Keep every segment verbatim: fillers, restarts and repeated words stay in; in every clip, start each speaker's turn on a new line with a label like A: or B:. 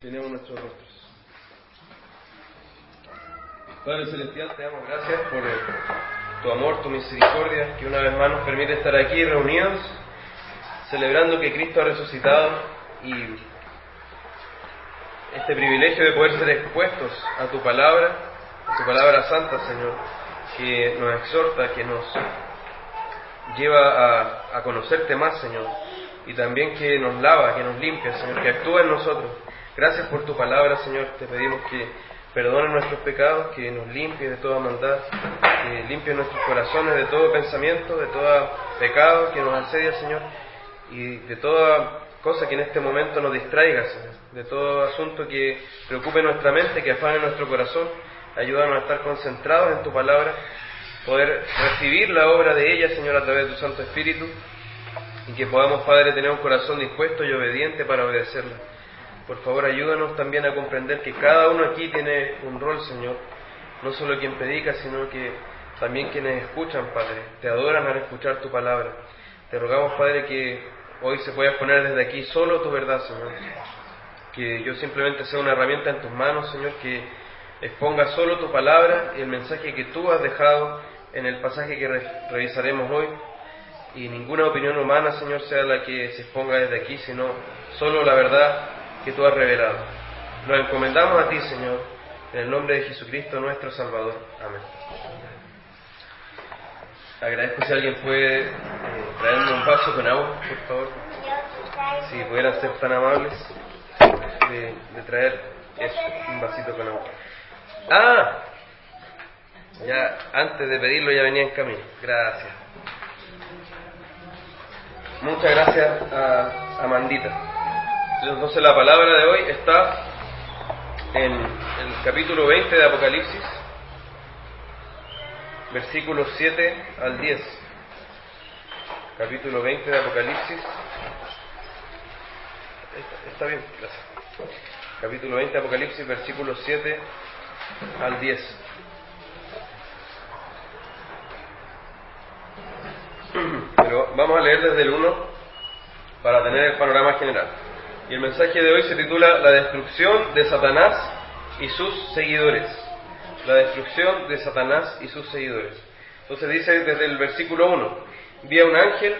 A: Tenemos nuestros rostros. Padre Celestial, te damos gracias por el, tu amor, tu misericordia, que una vez más nos permite estar aquí reunidos, celebrando que Cristo ha resucitado y este privilegio de poder ser expuestos a tu palabra, a tu palabra santa, Señor, que nos exhorta, que nos lleva a, a conocerte más, Señor, y también que nos lava, que nos limpia, Señor, que actúa en nosotros. Gracias por tu palabra, Señor. Te pedimos que perdone nuestros pecados, que nos limpie de toda maldad, que limpie nuestros corazones de todo pensamiento, de todo pecado que nos asedia, Señor, y de toda cosa que en este momento nos distraiga, Señor, de todo asunto que preocupe nuestra mente, que afane nuestro corazón. Ayúdanos a estar concentrados en tu palabra, poder recibir la obra de ella, Señor, a través de tu Santo Espíritu, y que podamos, Padre, tener un corazón dispuesto y obediente para obedecerla. Por favor, ayúdanos también a comprender que cada uno aquí tiene un rol, Señor, no solo quien predica, sino que también quienes escuchan, Padre, te adoran al escuchar tu palabra. Te rogamos, Padre, que hoy se pueda exponer desde aquí solo tu verdad, Señor, que yo simplemente sea una herramienta en tus manos, Señor, que exponga solo tu palabra y el mensaje que tú has dejado en el pasaje que re- revisaremos hoy, y ninguna opinión humana, Señor, sea la que se exponga desde aquí, sino solo la verdad que tú has revelado. Nos encomendamos a ti, Señor, en el nombre de Jesucristo, nuestro Salvador. Amén. Agradezco si alguien puede eh, traerme un vaso con agua, por favor. Si pudieran ser tan amables de, de traer eso, un vasito con agua. ¡Ah! Ya antes de pedirlo ya venía en camino. Gracias. Muchas gracias a Amandita. Entonces la palabra de hoy está en el capítulo veinte de Apocalipsis, versículos siete al diez. Capítulo veinte de Apocalipsis. Está, está bien, gracias. Capítulo veinte de Apocalipsis, versículos siete al diez. Pero vamos a leer desde el uno para tener el panorama general. Y el mensaje de hoy se titula La destrucción de Satanás y sus seguidores. La destrucción de Satanás y sus seguidores. Entonces dice desde el versículo uno: vi a un ángel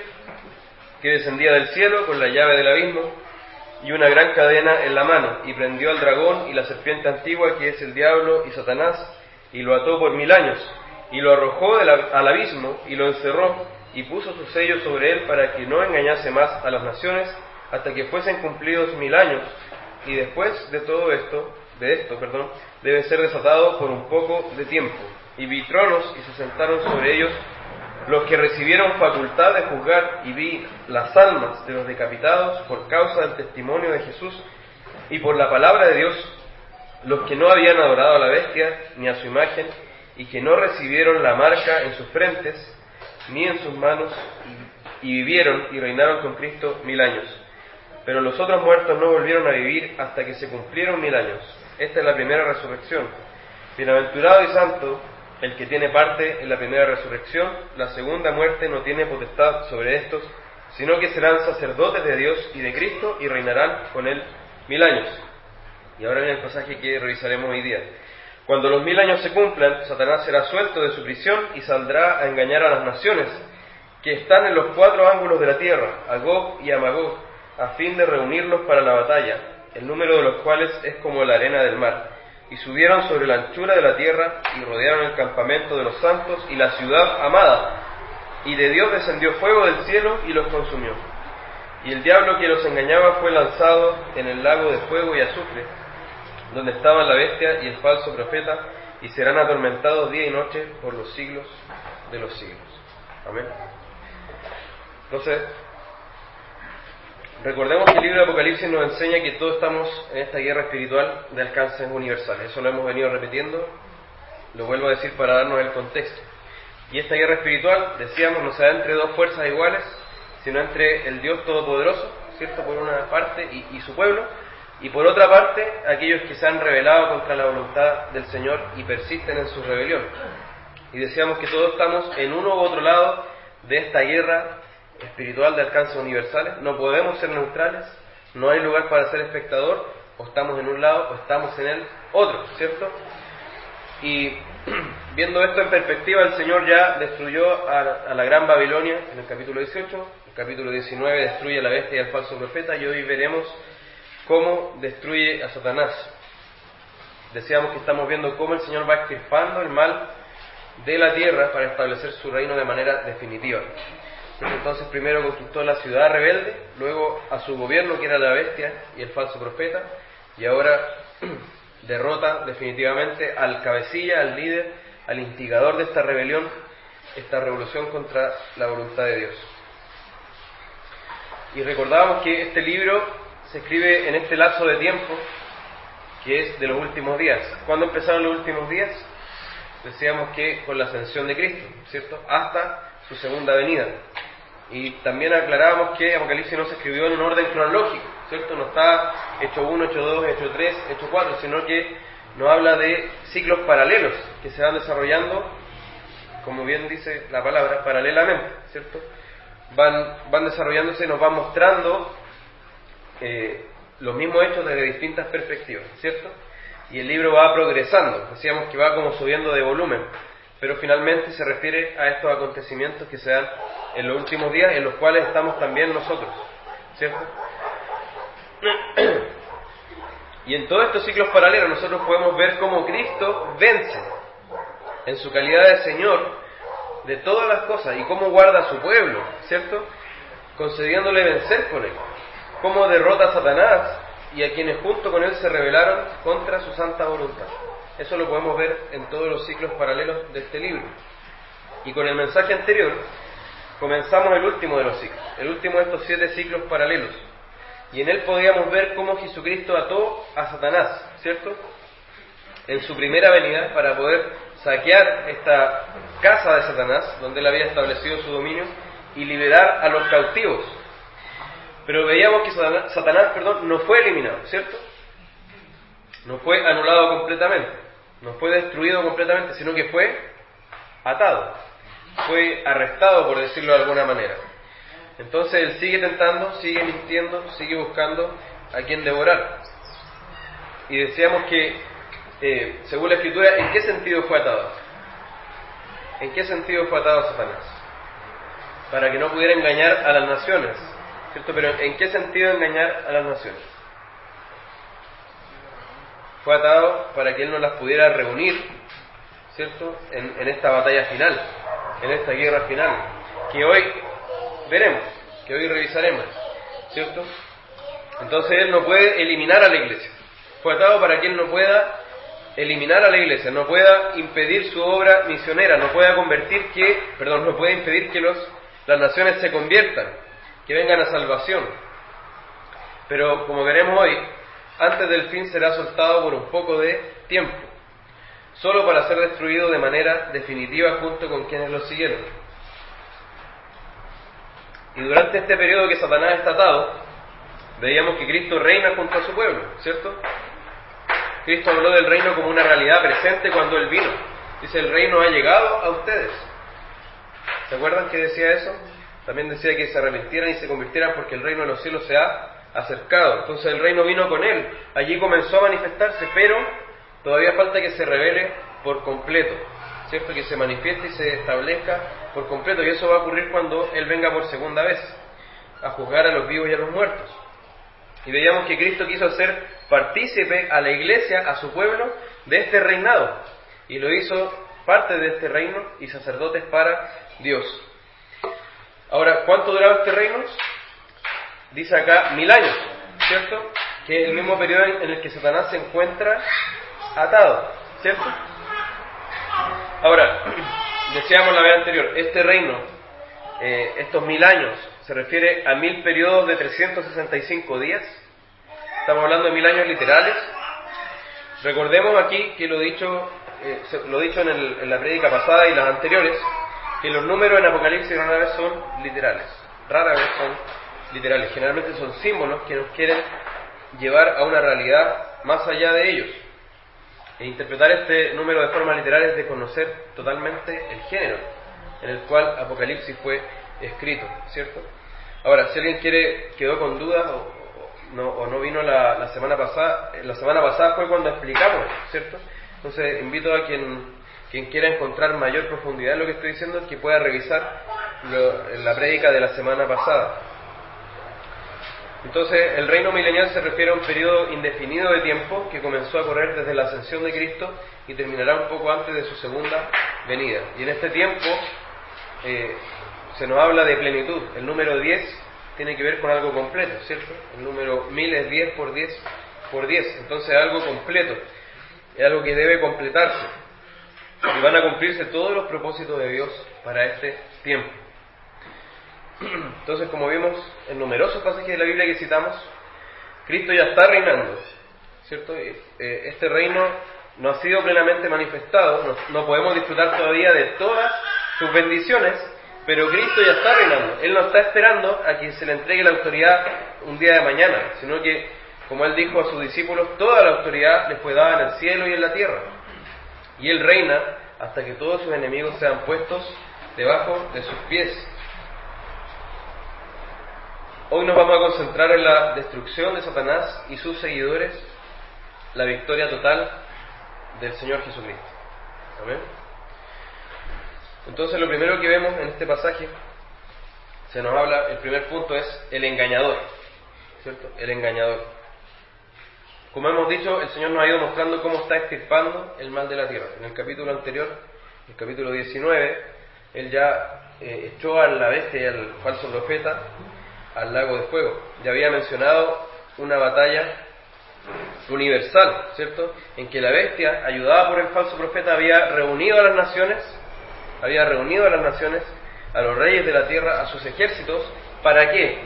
A: que descendía del cielo con la llave del abismo y una gran cadena en la mano, y prendió al dragón y la serpiente antigua, que es el diablo y Satanás, y lo ató por mil años, y lo arrojó del, al abismo, y lo encerró, y puso su sello sobre él para que no engañase más a las naciones, hasta que fuesen cumplidos mil años, y después de todo esto, de esto, perdón, debe ser desatado por un poco de tiempo. Y vi tronos, y se sentaron sobre ellos los que recibieron facultad de juzgar, y vi las almas de los decapitados por causa del testimonio de Jesús y por la palabra de Dios, los que no habían adorado a la bestia ni a su imagen, y que no recibieron la marca en sus frentes ni en sus manos, y, y vivieron y reinaron con Cristo mil años. Pero los otros muertos no volvieron a vivir hasta que se cumplieron mil años. Esta es la primera resurrección. Bienaventurado y santo el que tiene parte en la primera resurrección. La segunda muerte no tiene potestad sobre estos, sino que serán sacerdotes de Dios y de Cristo, y reinarán con él mil años. Y ahora viene el pasaje que revisaremos hoy día. Cuando los mil años se cumplan, Satanás será suelto de su prisión y saldrá a engañar a las naciones que están en los cuatro ángulos de la tierra, a Gog y a Magog, a fin de reunirlos para la batalla, el número de los cuales es como la arena del mar. Y subieron sobre la anchura de la tierra, y rodearon el campamento de los santos y la ciudad amada, y de Dios descendió fuego del cielo y los consumió. Y el diablo que los engañaba fue lanzado en el lago de fuego y azufre, donde estaban la bestia y el falso profeta, y serán atormentados día y noche por los siglos de los siglos. Amén. Entonces, recordemos que el libro de Apocalipsis nos enseña que todos estamos en esta guerra espiritual de alcances universales. Eso lo hemos venido repitiendo, lo vuelvo a decir para darnos el contexto. Y esta guerra espiritual, decíamos, no se da entre dos fuerzas iguales, sino entre el Dios Todopoderoso, ¿cierto?, por una parte, y, y su pueblo, y por otra parte, aquellos que se han rebelado contra la voluntad del Señor y persisten en su rebelión. Y decíamos que todos estamos en uno u otro lado de esta guerra espiritual de alcances universales. No podemos ser neutrales, no hay lugar para ser espectador, o estamos en un lado o estamos en el otro, ¿cierto? Y viendo esto en perspectiva, el Señor ya destruyó a, a la gran Babilonia en el capítulo dieciocho, el capítulo diecinueve destruye a la bestia y al falso profeta, y hoy veremos cómo destruye a Satanás. Decíamos que estamos viendo cómo el Señor va extirpando el mal de la tierra para establecer su reino de manera definitiva. Entonces primero conquistó la ciudad rebelde, luego a su gobierno, que era la bestia y el falso profeta, y ahora derrota definitivamente al cabecilla, al líder, al instigador de esta rebelión, esta revolución contra la voluntad de Dios. Y recordábamos que este libro se escribe en este lapso de tiempo que es de los últimos días. ¿Cuándo empezaron los últimos días? Decíamos que con la ascensión de Cristo, ¿cierto? Hasta su segunda venida. Y también aclarábamos que Apocalipsis no se escribió en un orden cronológico, ¿cierto? No está Hecho uno, Hecho dos, Hecho tres, Hecho cuatro, sino que nos habla de ciclos paralelos que se van desarrollando, como bien dice la palabra, paralelamente, ¿cierto? Van, van desarrollándose y nos van mostrando eh, los mismos hechos desde distintas perspectivas, ¿cierto? Y el libro va progresando, decíamos que va como subiendo de volumen, pero finalmente se refiere a estos acontecimientos que se dan en los últimos días, en los cuales estamos también nosotros, ¿cierto? Y en todos estos ciclos paralelos nosotros podemos ver cómo Cristo vence en su calidad de Señor de todas las cosas, y cómo guarda a su pueblo, ¿cierto? Concediéndole vencer con él. Cómo derrota a Satanás y a quienes junto con él se rebelaron contra su santa voluntad. Eso lo podemos ver en todos los ciclos paralelos de este libro. Y con el mensaje anterior comenzamos el último de los ciclos, el último de estos siete ciclos paralelos. Y en él podíamos ver cómo Jesucristo ató a Satanás, ¿cierto? En su primera venida, para poder saquear esta casa de Satanás, donde él había establecido su dominio, y liberar a los cautivos. Pero veíamos que Satanás, Satanás perdón, no fue eliminado, ¿cierto? No fue anulado completamente, no fue destruido completamente, sino que fue atado, fue arrestado, por decirlo de alguna manera. Entonces él sigue tentando, sigue mintiendo, sigue buscando a quien devorar. Y decíamos que, eh, según la Escritura, ¿en qué sentido fue atado? ¿En qué sentido fue atado Satanás? Para que no pudiera engañar a las naciones, ¿cierto? Pero ¿en qué sentido engañar a las naciones? Fue atado para que él no las pudiera reunir, ¿cierto? En, en esta batalla final, en esta guerra final, que hoy veremos, que hoy revisaremos, ¿cierto? Entonces él no puede eliminar a la iglesia. Fue atado para que él no pueda eliminar a la iglesia, no pueda impedir su obra misionera, no pueda convertir que, perdón, no puede impedir que los, las naciones se conviertan, que vengan a salvación. Pero como veremos hoy, antes del fin será soltado por un poco de tiempo, solo para ser destruido de manera definitiva junto con quienes lo siguieron. Y durante este periodo que Satanás está atado, veíamos que Cristo reina junto a su pueblo, ¿cierto? Cristo habló del reino como una realidad presente cuando Él vino. Dice, el reino ha llegado a ustedes. ¿Se acuerdan que decía eso? También decía que se arrepintieran y se convirtieran porque el reino de los cielos se ha acercado. Entonces el reino vino con Él. Allí comenzó a manifestarse, pero todavía falta que se revele por completo, ¿cierto? Que se manifieste y se establezca por completo. Y eso va a ocurrir cuando Él venga por segunda vez a juzgar a los vivos y a los muertos. Y veíamos que Cristo quiso hacer partícipe a la iglesia, a su pueblo, de este reinado. Y lo hizo parte de este reino y sacerdotes para Dios. Ahora, ¿cuánto duraba este reino? Dice acá, mil años, ¿cierto? Que es el mismo periodo en el que Satanás se encuentra atado, ¿cierto? Ahora, decíamos la vez anterior, este reino, eh, estos mil años, se refiere a mil periodos de trescientos sesenta y cinco días. Estamos hablando de mil años literales. Recordemos aquí que lo dicho, eh, lo dicho en, el, en la prédica pasada y las anteriores, que los números en Apocalipsis rara vez son literales. Rara vez son literales. Generalmente son símbolos que nos quieren llevar a una realidad más allá de ellos. E interpretar este número de forma literal es desconocer totalmente el género en el cual Apocalipsis fue escrito, ¿cierto? Ahora, si alguien quiere quedó con dudas o, o no, o no vino la, la semana pasada. La semana pasada fue cuando explicamos, ¿cierto? Entonces invito a quien, quien quiera encontrar mayor profundidad en lo que estoy diciendo, que pueda revisar lo, la prédica de la semana pasada. Entonces, el reino milenial se refiere a un periodo indefinido de tiempo que comenzó a correr desde la ascensión de Cristo y terminará un poco antes de su segunda venida. Y en este tiempo eh, se nos habla de plenitud. El número diez tiene que ver con algo completo, ¿cierto? El número mil es diez por diez por diez, entonces es algo completo, es algo que debe completarse. Y van a cumplirse todos los propósitos de Dios para este tiempo. Entonces, como vimos en numerosos pasajes de la Biblia que citamos, Cristo ya está reinando, ¿cierto? Este reino no ha sido plenamente manifestado, no, no podemos disfrutar todavía de todas sus bendiciones, pero Cristo ya está reinando. Él no está esperando a que se le entregue la autoridad un día de mañana, sino que, como Él dijo a sus discípulos, toda la autoridad les fue dada en el cielo y en la tierra. Y Él reina hasta que todos sus enemigos sean puestos debajo de sus pies. Hoy nos vamos a concentrar en la destrucción de Satanás y sus seguidores, la victoria total del Señor Jesucristo. Amén. Entonces, lo primero que vemos en este pasaje, se nos habla, el primer punto es el engañador, ¿cierto? El engañador. Como hemos dicho, el Señor nos ha ido mostrando cómo está extirpando el mal de la tierra. En el capítulo anterior, el capítulo diecinueve, Él ya eh, echó a la bestia y al falso profeta al lago de fuego. Ya había mencionado una batalla universal, ¿cierto? En que la bestia, ayudada por el falso profeta, había reunido a las naciones, había reunido a las naciones, a los reyes de la tierra, a sus ejércitos. ¿Para qué?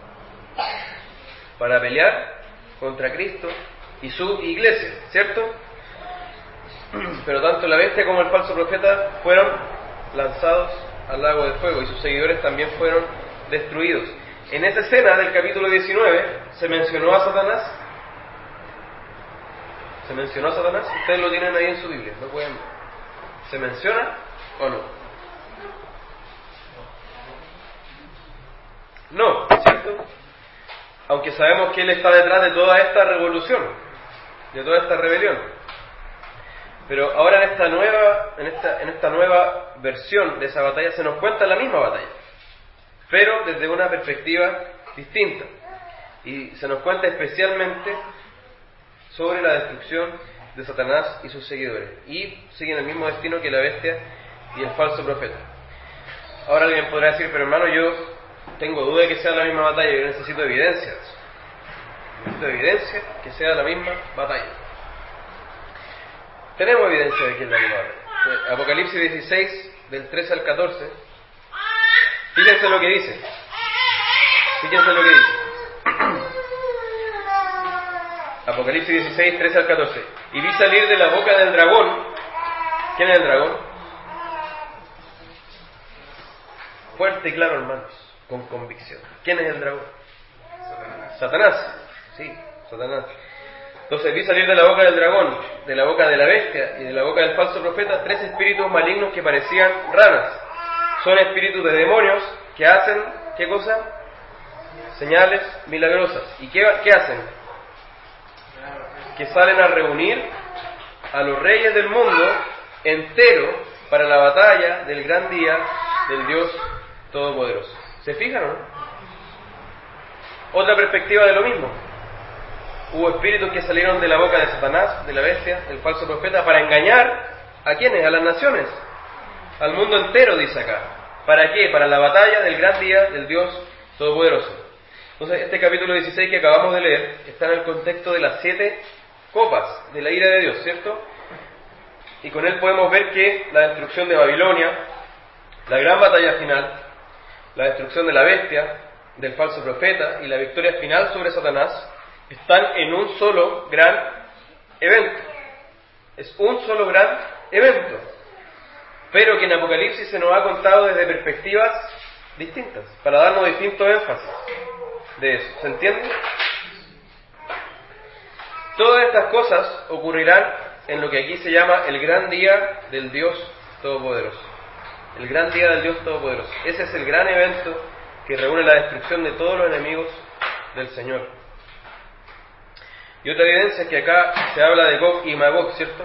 A: Para pelear contra Cristo y su iglesia, ¿cierto? Pero tanto la bestia como el falso profeta fueron lanzados al lago de fuego y sus seguidores también fueron destruidos. En esa escena del capítulo diecinueve se mencionó a Satanás. ¿Se mencionó a Satanás? Ustedes lo tienen ahí en su Biblia, ¿no pueden ver? ¿Se menciona o no? No, ¿cierto? Aunque sabemos que Él está detrás de toda esta revolución, de toda esta rebelión. Pero ahora en esta nueva, en esta, en esta nueva versión de esa batalla se nos cuenta la misma batalla, pero desde una perspectiva distinta. Y se nos cuenta especialmente sobre la destrucción de Satanás y sus seguidores. Y siguen el mismo destino que la bestia y el falso profeta. Ahora alguien podrá decir, pero hermano, yo tengo duda de que sea la misma batalla, yo necesito evidencias. Necesito evidencia que sea la misma batalla. Tenemos evidencia de que es la misma batalla. Apocalipsis dieciséis, del trece al catorce. Fíjense lo que dice. Fíjense lo que dice. Apocalipsis dieciséis, trece al catorce. Y vi salir de la boca del dragón. ¿Quién es el dragón? Fuerte y claro, hermanos, con convicción. ¿Quién es el dragón? Satanás. Satanás. Sí, Satanás. Entonces vi salir de la boca del dragón, de la boca de la bestia y de la boca del falso profeta tres espíritus malignos que parecían ranas. Son espíritus de demonios que hacen, ¿qué cosa? Señales milagrosas. ¿Y qué, qué hacen? Que salen a reunir a los reyes del mundo entero para la batalla del gran día del Dios Todopoderoso. ¿Se fijan o no? Otra perspectiva de lo mismo. Hubo espíritus que salieron de la boca de Satanás, de la bestia, del falso profeta, para engañar ¿a quiénes? A las naciones. Al mundo entero, dice acá. ¿Para qué? Para la batalla del gran día del Dios Todopoderoso. Entonces, este capítulo dieciséis que acabamos de leer está en el contexto de las siete copas de la ira de Dios, ¿cierto? Y con él podemos ver que la destrucción de Babilonia, la gran batalla final, la destrucción de la bestia, del falso profeta y la victoria final sobre Satanás están en un solo gran evento. Es un solo gran evento. Pero que en Apocalipsis se nos ha contado desde perspectivas distintas, para darnos distintos énfasis de eso. ¿Se entiende? Todas estas cosas ocurrirán en lo que aquí se llama el gran día del Dios Todopoderoso. El gran día del Dios Todopoderoso. Ese es el gran evento que reúne la destrucción de todos los enemigos del Señor. Y otra evidencia es que acá se habla de Gog y Magog, ¿cierto?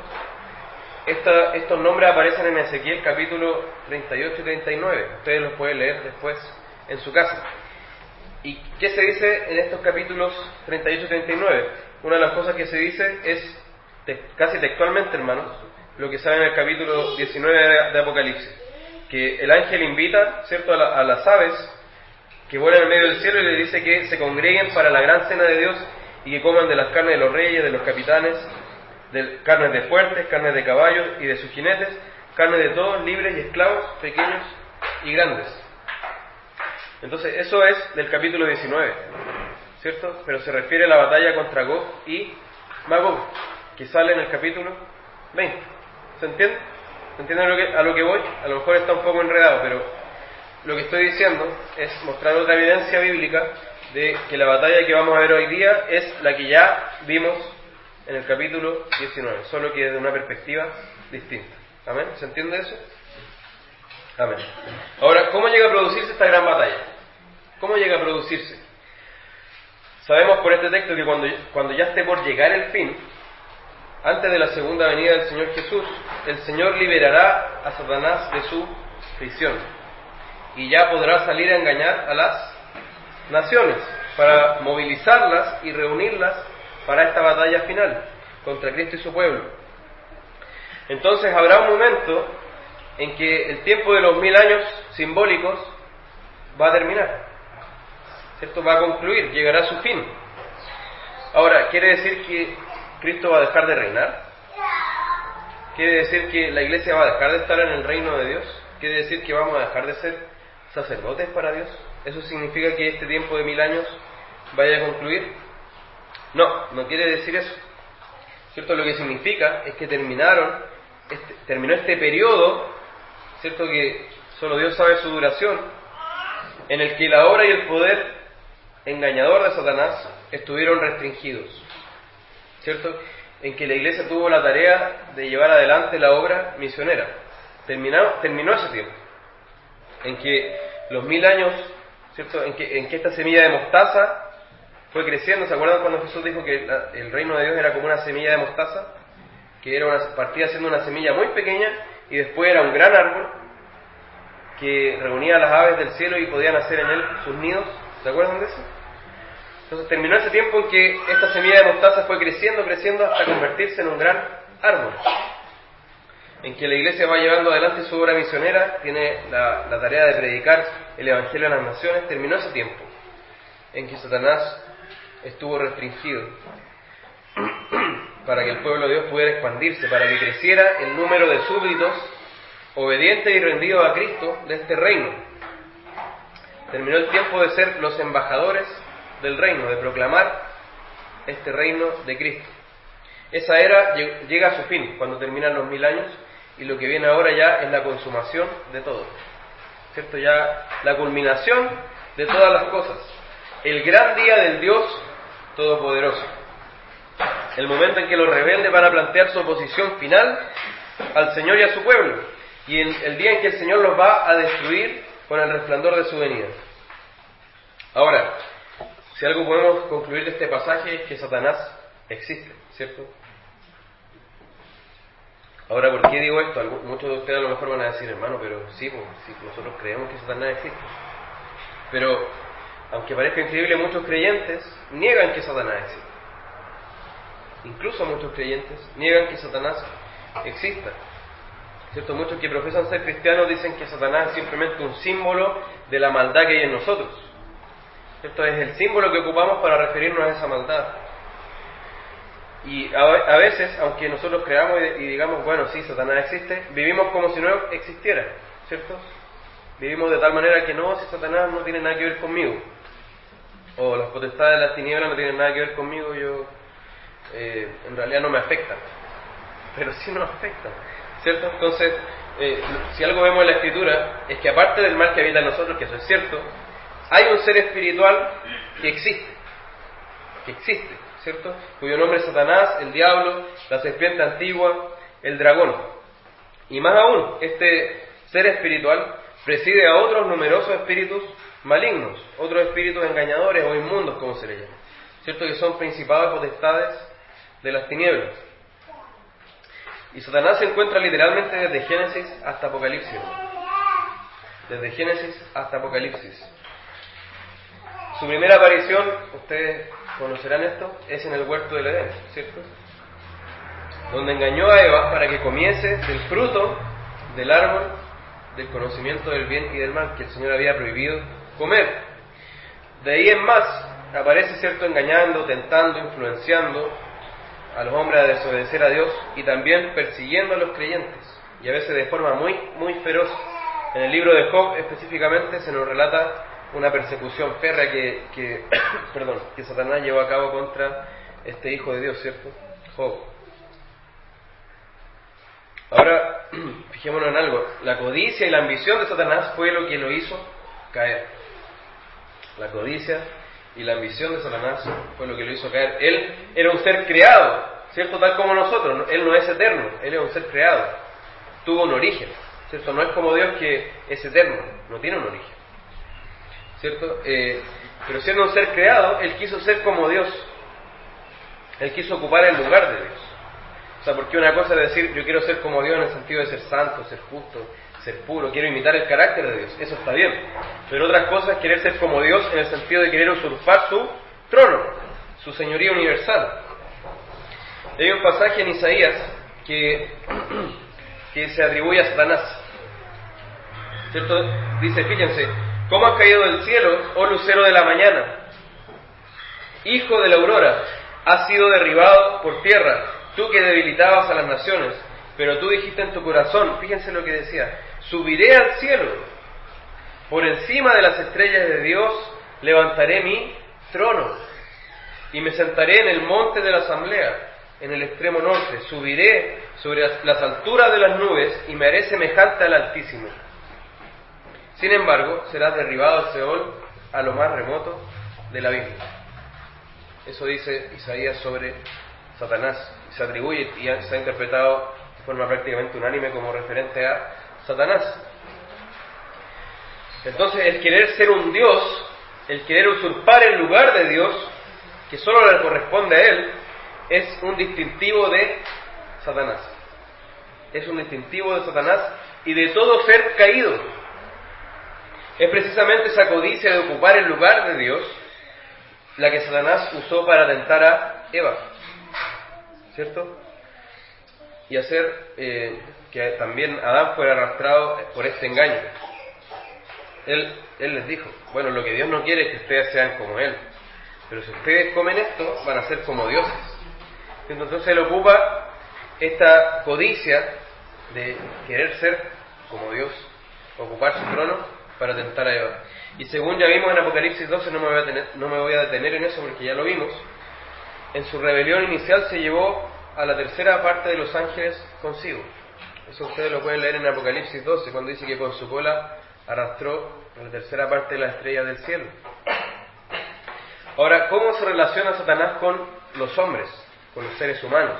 A: Esta, estos nombres aparecen en Ezequiel capítulo treinta y ocho y treinta y nueve. Ustedes los pueden leer después en su casa. ¿Y qué se dice en estos capítulos treinta y ocho y treinta y nueve? Una de las cosas que se dice es, te, casi textualmente, hermanos, lo que sale en el capítulo diecinueve de, de Apocalipsis. Que el ángel invita, ¿cierto?, a, la, a las aves que vuelan en medio del cielo y le dice que se congreguen para la gran cena de Dios y que coman de las carnes de los reyes, de los capitanes, de carnes de fuertes, carnes de caballos y de sus jinetes, carnes de todos, libres y esclavos, pequeños y grandes. Entonces, eso es del capítulo diecinueve, ¿cierto? Pero se refiere a la batalla contra Gog y Magog, que sale en el capítulo veinte. ¿Se entiende? ¿Se entiende a lo que, a lo que voy? A lo mejor está un poco enredado, pero lo que estoy diciendo es mostrar otra evidencia bíblica de que la batalla que vamos a ver hoy día es la que ya vimos en el capítulo diecinueve, solo que desde una perspectiva distinta. ¿Amén? ¿Se entiende eso? Amén. Ahora, ¿cómo llega a producirse esta gran batalla? ¿Cómo llega a producirse? Sabemos por este texto que cuando, cuando ya esté por llegar el fin, antes de la segunda venida del Señor Jesús, el Señor liberará a Satanás de su prisión y ya podrá salir a engañar a las naciones para movilizarlas y reunirlas para esta batalla final contra Cristo y su pueblo. Entonces habrá un momento en que el tiempo de los mil años simbólicos va a terminar, ¿cierto? Va a concluir, llegará a su fin. Ahora, ¿quiere decir que Cristo va a dejar de reinar? ¿Quiere decir que la iglesia va a dejar de estar en el reino de Dios? ¿Quiere decir que vamos a dejar de ser sacerdotes para Dios? ¿Eso significa que este tiempo de mil años vaya a concluir? No, no quiere decir eso, ¿cierto? Lo que significa es que terminaron, este, terminó este periodo, ¿cierto?, que solo Dios sabe su duración, en el que la obra y el poder engañador de Satanás estuvieron restringidos, ¿cierto? En que la iglesia tuvo la tarea de llevar adelante la obra misionera. Terminó, terminó ese tiempo, en que los mil años, ¿cierto?, en que, en que esta semilla de mostaza fue creciendo. ¿Se acuerdan cuando Jesús dijo que la, el reino de Dios era como una semilla de mostaza? Que era una, partía siendo una semilla muy pequeña y después era un gran árbol que reunía a las aves del cielo y podían hacer en él sus nidos. ¿Se acuerdan de eso? Entonces terminó ese tiempo en que esta semilla de mostaza fue creciendo, creciendo hasta convertirse en un gran árbol, en que la iglesia va llevando adelante su obra misionera, tiene la, la tarea de predicar el evangelio a las naciones. Terminó ese tiempo en que Satanás estuvo restringido para que el pueblo de Dios pudiera expandirse, para que creciera el número de súbditos obedientes y rendidos a Cristo de este reino. Terminó el tiempo de ser los embajadores del reino, de proclamar este reino de Cristo. Esa era llega a su fin cuando terminan los mil años, y lo que viene ahora ya es la consumación de todo, ¿cierto? Ya la culminación de todas las cosas, el gran día del Dios Todopoderoso, el momento en que los rebeldes van a plantear su oposición final al Señor y a su pueblo, y el, el día en que el Señor los va a destruir con el resplandor de su venida. Ahora, si algo podemos concluir de este pasaje es que Satanás existe, ¿cierto? Ahora, ¿por qué digo esto? Muchos de ustedes a lo mejor van a decir, hermano, pero sí, pues, sí, nosotros creemos que Satanás existe. Pero, aunque parezca increíble, muchos creyentes niegan que Satanás existe. Incluso muchos creyentes niegan que Satanás exista, ¿cierto? Muchos que profesan ser cristianos dicen que Satanás es simplemente un símbolo de la maldad que hay en nosotros. Esto es el símbolo que ocupamos para referirnos a esa maldad. Y a, a veces, aunque nosotros creamos y, y digamos, bueno, sí, Satanás existe, vivimos como si no existiera, ¿cierto? Vivimos de tal manera que no, si Satanás no tiene nada que ver conmigo, o las potestades de las tinieblas no tienen nada que ver conmigo, yo eh, en realidad no me afectan, pero sí nos afectan, ¿cierto? Entonces, eh, si algo vemos en la Escritura, es que aparte del mal que habita en nosotros, que eso es cierto, hay un ser espiritual que existe, que existe, ¿cierto? Cuyo nombre es Satanás, el diablo, la serpiente antigua, el dragón. Y más aún, este ser espiritual preside a otros numerosos espíritus malignos, otros espíritus engañadores o inmundos, como se le llama, ¿cierto? Que son principados y potestades de las tinieblas. Y Satanás se encuentra literalmente desde Génesis hasta Apocalipsis. Desde Génesis hasta Apocalipsis. Su primera aparición, ustedes conocerán esto, es en el huerto del Edén, ¿cierto? Donde engañó a Eva para que comiese del fruto del árbol del conocimiento del bien y del mal que el Señor había prohibido comer. De ahí en más aparece, ¿cierto?, engañando, tentando, influenciando a los hombres a desobedecer a Dios y también persiguiendo a los creyentes, y a veces de forma muy, muy feroz. En el libro de Job específicamente se nos relata una persecución férrea que, que, perdón, que Satanás llevó a cabo contra este hijo de Dios, ¿cierto? Job. Ahora, fijémonos en algo. La codicia y la ambición de Satanás fue lo que lo hizo caer. La codicia y la ambición de Satanás fue lo que lo hizo caer. Él era un ser creado, ¿cierto? Tal como nosotros. Él no es eterno, él es un ser creado. Tuvo un origen, ¿cierto? No es como Dios que es eterno, no tiene un origen, ¿cierto? Eh, pero siendo un ser creado, él quiso ser como Dios. Él quiso ocupar el lugar de Dios. O sea, porque una cosa es decir, yo quiero ser como Dios en el sentido de ser santo, ser justo, ser puro, quiero imitar el carácter de Dios, eso está bien. Pero otra cosa es querer ser como Dios en el sentido de querer usurpar su trono, su señoría universal. Hay un pasaje en Isaías que, que se atribuye a Satanás, ¿cierto? Dice, fíjense, ¿cómo has caído del cielo, oh lucero de la mañana? Hijo de la aurora, has sido derribado por tierra, tú que debilitabas a las naciones. Pero tú dijiste en tu corazón, fíjense lo que decía, subiré al cielo, por encima de las estrellas de Dios levantaré mi trono, y me sentaré en el monte de la asamblea, en el extremo norte, subiré sobre las alturas de las nubes, y me haré semejante al Altísimo. Sin embargo, serás derribado al Seol, a lo más remoto del abismo. Eso dice Isaías sobre Satanás, se atribuye y se ha interpretado de forma prácticamente unánime como referente a Satanás. Entonces, el querer ser un Dios, el querer usurpar el lugar de Dios, que solo le corresponde a Él, es un distintivo de Satanás. Es un distintivo de Satanás y de todo ser caído. Es precisamente esa codicia de ocupar el lugar de Dios la que Satanás usó para tentar a Eva, ¿cierto? Y hacer eh, que también Adán fuera arrastrado por este engaño. Él, él les dijo, bueno, lo que Dios no quiere es que ustedes sean como Él, pero si ustedes comen esto, van a ser como dioses. Entonces Él ocupa esta codicia de querer ser como Dios, ocupar su trono para tentar a Eva. Y según ya vimos en Apocalipsis doce, no me voy a, tener, no me voy a detener en eso porque ya lo vimos, en su rebelión inicial se llevó a la tercera parte de los ángeles consigo. Eso ustedes lo pueden leer en Apocalipsis doce, cuando dice que con su cola arrastró a la tercera parte de las estrellas del cielo. Ahora, ¿cómo se relaciona Satanás con los hombres, con los seres humanos?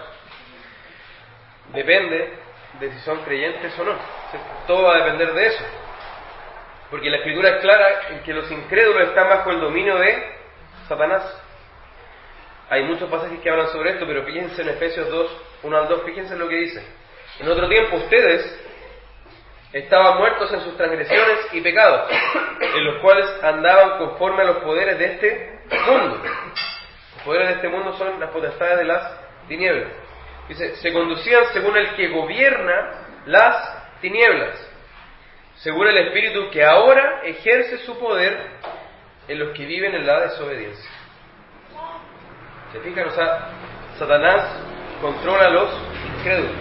A: Depende de si son creyentes o no. Todo va a depender de eso. Porque la Escritura es clara en que los incrédulos están bajo el dominio de Satanás. Hay muchos pasajes que hablan sobre esto, pero fíjense en Efesios dos, uno al dos, fíjense en lo que dice. En otro tiempo ustedes estaban muertos en sus transgresiones y pecados, en los cuales andaban conforme a los poderes de este mundo. Los poderes de este mundo son las potestades de las tinieblas. Dice, se conducían según el que gobierna las tinieblas, según el Espíritu que ahora ejerce su poder en los que viven en la desobediencia. ¿Se fijan? O sea, Satanás controla a los incrédulos.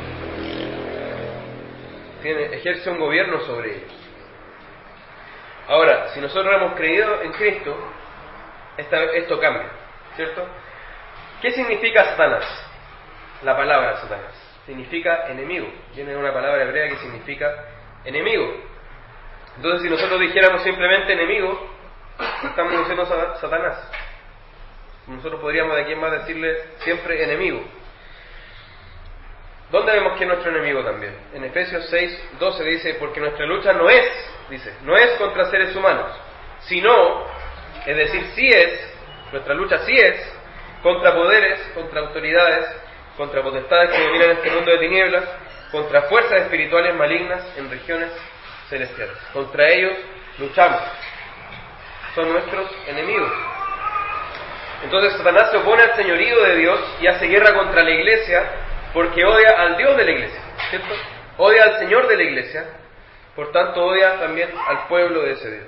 A: Tiene, ejerce un gobierno sobre ellos. Ahora, si nosotros hemos creído en Cristo, esta, esto cambia, ¿cierto? ¿Qué significa Satanás? La palabra Satanás significa enemigo. Viene de una palabra hebrea que significa enemigo. Entonces, si nosotros dijéramos simplemente enemigo, estamos diciendo Satanás. Nosotros podríamos de aquí en más decirle siempre enemigo. ¿Dónde vemos que es nuestro enemigo también? En Efesios seis, doce dice, porque nuestra lucha no es, dice, no es contra seres humanos, sino, es decir, sí es, nuestra lucha sí es, contra poderes, contra autoridades, contra potestades que dominan este mundo de tinieblas, contra fuerzas espirituales malignas en regiones celestiales. Contra ellos luchamos. Son nuestros enemigos. Entonces Satanás se opone al señorío de Dios y hace guerra contra la iglesia porque odia al Dios de la iglesia, ¿cierto? Odia al Señor de la iglesia, por tanto odia también al pueblo de ese Dios.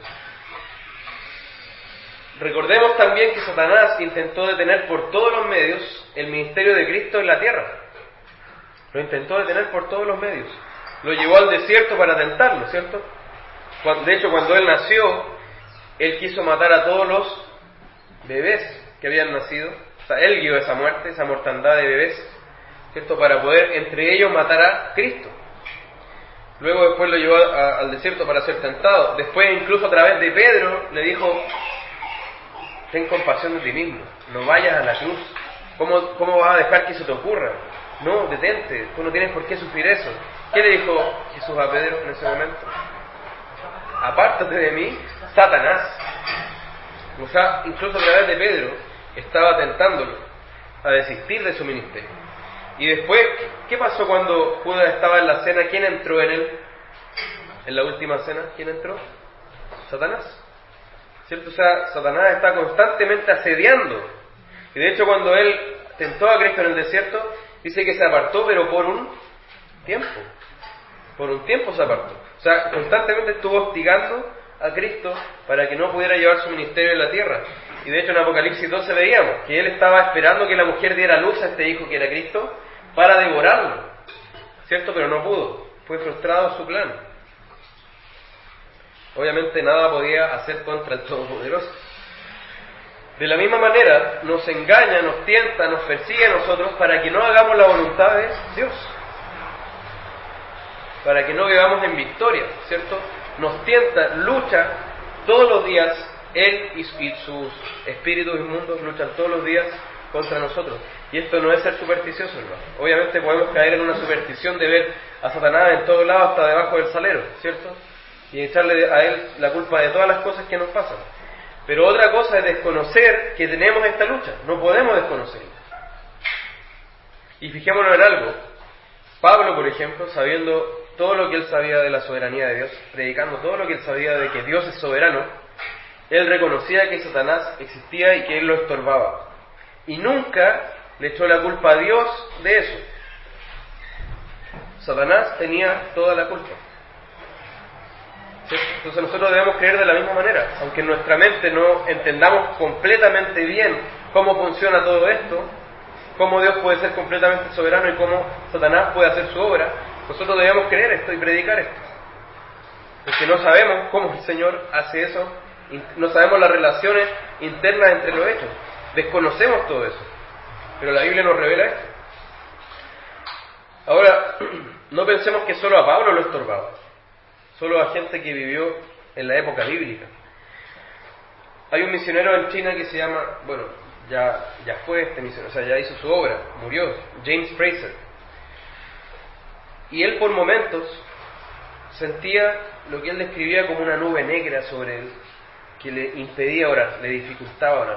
A: Recordemos también que Satanás intentó detener por todos los medios el ministerio de Cristo en la tierra. Lo intentó detener por todos los medios. Lo llevó al desierto para tentarlo, ¿cierto? De hecho, cuando él nació, él quiso matar a todos los bebés que habían nacido. O sea, él guió esa muerte, esa mortandad de bebés, ¿cierto? Para poder entre ellos matar a Cristo. Luego después lo llevó a, al desierto para ser tentado. Después incluso a través de Pedro le dijo: ten compasión de ti mismo, no vayas a la cruz. ¿Cómo, cómo vas a dejar que eso te ocurra? No, detente, tú no tienes por qué sufrir eso. ¿Qué le dijo Jesús a Pedro en ese momento? Apártate de mí, Satanás. O sea, incluso a través de Pedro estaba tentándolo a desistir de su ministerio. Y después, ¿qué pasó cuando Judas estaba en la cena? ¿Quién entró en él? En la última cena, ¿quién entró? Satanás. ¿Cierto? O sea, Satanás está constantemente asediando. Y de hecho, cuando él tentó a Cristo en el desierto, dice que se apartó, pero por un tiempo. Por un tiempo se apartó. O sea, constantemente estuvo hostigando a Cristo para que no pudiera llevar su ministerio en la tierra. Y de hecho en Apocalipsis doce veíamos que él estaba esperando que la mujer diera luz a este hijo que era Cristo para devorarlo, ¿cierto? Pero no pudo, fue frustrado su plan. Obviamente nada podía hacer contra el Todopoderoso. De la misma manera nos engaña, nos tienta, nos persigue a nosotros para que no hagamos la voluntad de Dios, para que no vivamos en victoria, ¿cierto? Nos tienta, lucha todos los días. Él y sus espíritus inmundos luchan todos los días contra nosotros. Y esto no es ser supersticioso, hermano. Obviamente podemos caer en una superstición de ver a Satanás en todos lados, hasta debajo del salero, ¿cierto? Y echarle a él la culpa de todas las cosas que nos pasan. Pero otra cosa es desconocer que tenemos esta lucha. No podemos desconocerla. Y fijémonos en algo. Pablo, por ejemplo, sabiendo todo lo que él sabía de la soberanía de Dios, predicando todo lo que él sabía de que Dios es soberano, él reconocía que Satanás existía y que él lo estorbaba. Y nunca le echó la culpa a Dios de eso. Satanás tenía toda la culpa. ¿Sí? Entonces nosotros debemos creer de la misma manera. Aunque en nuestra mente no entendamos completamente bien cómo funciona todo esto, cómo Dios puede ser completamente soberano y cómo Satanás puede hacer su obra, nosotros debemos creer esto y predicar esto. Porque no sabemos cómo el Señor hace eso. No sabemos las relaciones internas entre los hechos. Desconocemos todo eso. Pero la Biblia nos revela esto. Ahora, no pensemos que solo a Pablo lo estorbaba. Solo a gente que vivió en la época bíblica. Hay un misionero en China que se llama, bueno, ya, ya fue este misionero, o sea, ya hizo su obra, murió, James Fraser. Y él por momentos sentía lo que él describía como una nube negra sobre él, que le impedía orar, le dificultaba orar.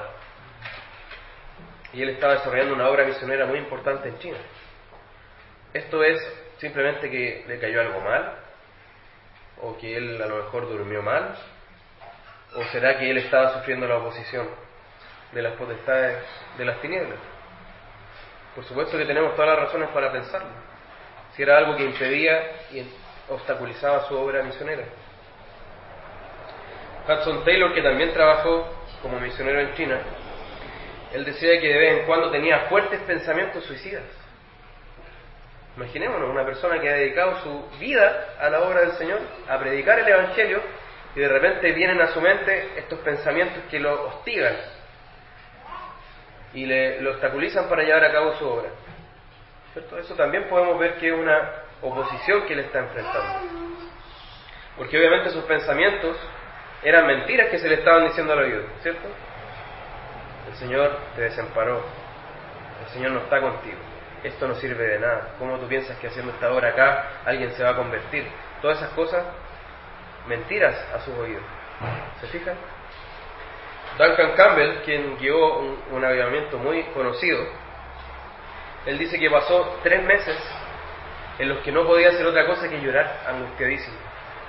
A: Y él estaba desarrollando una obra misionera muy importante en China. ¿Esto es simplemente que le cayó algo mal? ¿O que él a lo mejor durmió mal? ¿O será que él estaba sufriendo la oposición de las potestades de las tinieblas? Por supuesto que tenemos todas las razones para pensarlo. Si era algo que impedía y obstaculizaba su obra misionera. Hudson Taylor, que también trabajó como misionero en China, él decía que de vez en cuando tenía fuertes pensamientos suicidas. Imaginémonos, una persona que ha dedicado su vida a la obra del Señor, a predicar el Evangelio, y de repente vienen a su mente estos pensamientos que lo hostigan y le, lo obstaculizan para llevar a cabo su obra. ¿Cierto? Eso también podemos ver que es una oposición que él está enfrentando. Porque obviamente sus pensamientos eran mentiras que se le estaban diciendo al oído, ¿cierto? El Señor te desamparó, el Señor no está contigo, esto no sirve de nada, ¿cómo tú piensas que haciendo esta obra acá alguien se va a convertir? Todas esas cosas, mentiras a sus oídos. ¿Se fijan? Duncan Campbell, quien guió un, un avivamiento muy conocido, Él dice que pasó tres meses en los que no podía hacer otra cosa que llorar angustiadísimo,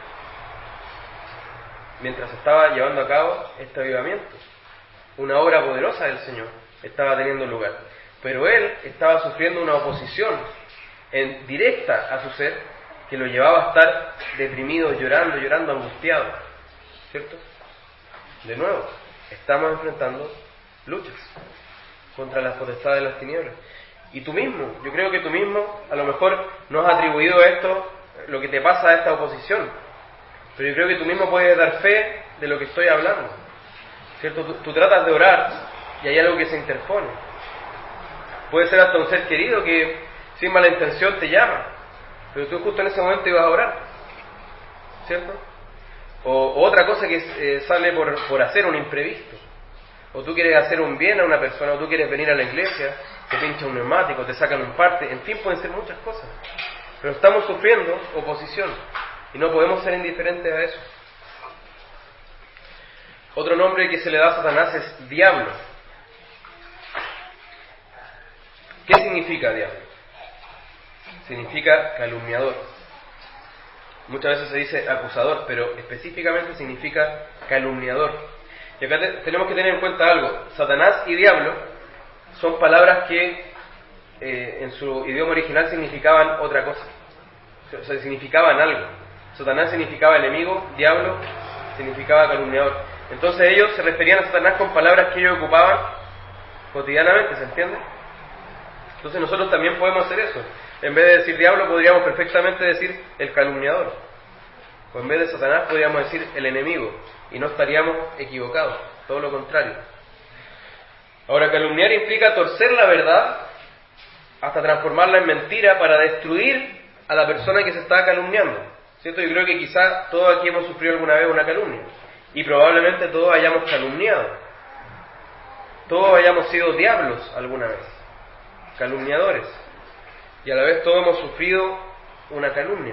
A: mientras estaba llevando a cabo este avivamiento. Una obra poderosa del Señor estaba teniendo lugar, pero él estaba sufriendo una oposición en directa a su ser que lo llevaba a estar deprimido, llorando, llorando, angustiado, ¿cierto? De nuevo, estamos enfrentando luchas contra las potestades de las tinieblas. Y tú mismo, yo creo que tú mismo a lo mejor no has atribuido esto, lo que te pasa a esta oposición, pero yo creo que tú mismo puedes dar fe de lo que estoy hablando, ¿cierto? Tú, tú tratas de orar y hay algo que se interpone. Puede ser hasta un ser querido que sin mala intención te llama, pero tú justo en ese momento ibas a orar, ¿cierto? O, o otra cosa que eh, sale por, por hacer, un imprevisto. O tú quieres hacer un bien a una persona, o tú quieres venir a la iglesia, te pincha un neumático, te sacan un parte, en fin, pueden ser muchas cosas. Pero estamos sufriendo oposición y no podemos ser indiferentes a eso. Otro nombre que se le da a Satanás es diablo. ¿Qué significa diablo? Significa calumniador. Muchas veces se dice acusador, pero específicamente significa calumniador. Y acá te, tenemos que tener en cuenta algo. Satanás y diablo son palabras que eh, en su idioma original significaban otra cosa. O sea, significaban algo. Satanás significaba enemigo, diablo significaba calumniador. Entonces ellos se referían a Satanás con palabras que ellos ocupaban cotidianamente, ¿se entiende? Entonces nosotros también podemos hacer eso. En vez de decir diablo podríamos perfectamente decir el calumniador. O en vez de Satanás podríamos decir el enemigo. Y no estaríamos equivocados, todo lo contrario. Ahora, calumniar implica torcer la verdad hasta transformarla en mentira para destruir a la persona que se está calumniando, ¿cierto? Yo creo que quizá todos aquí hemos sufrido alguna vez una calumnia y probablemente todos hayamos calumniado, todos hayamos sido diablos alguna vez, calumniadores, y a la vez todos hemos sufrido una calumnia.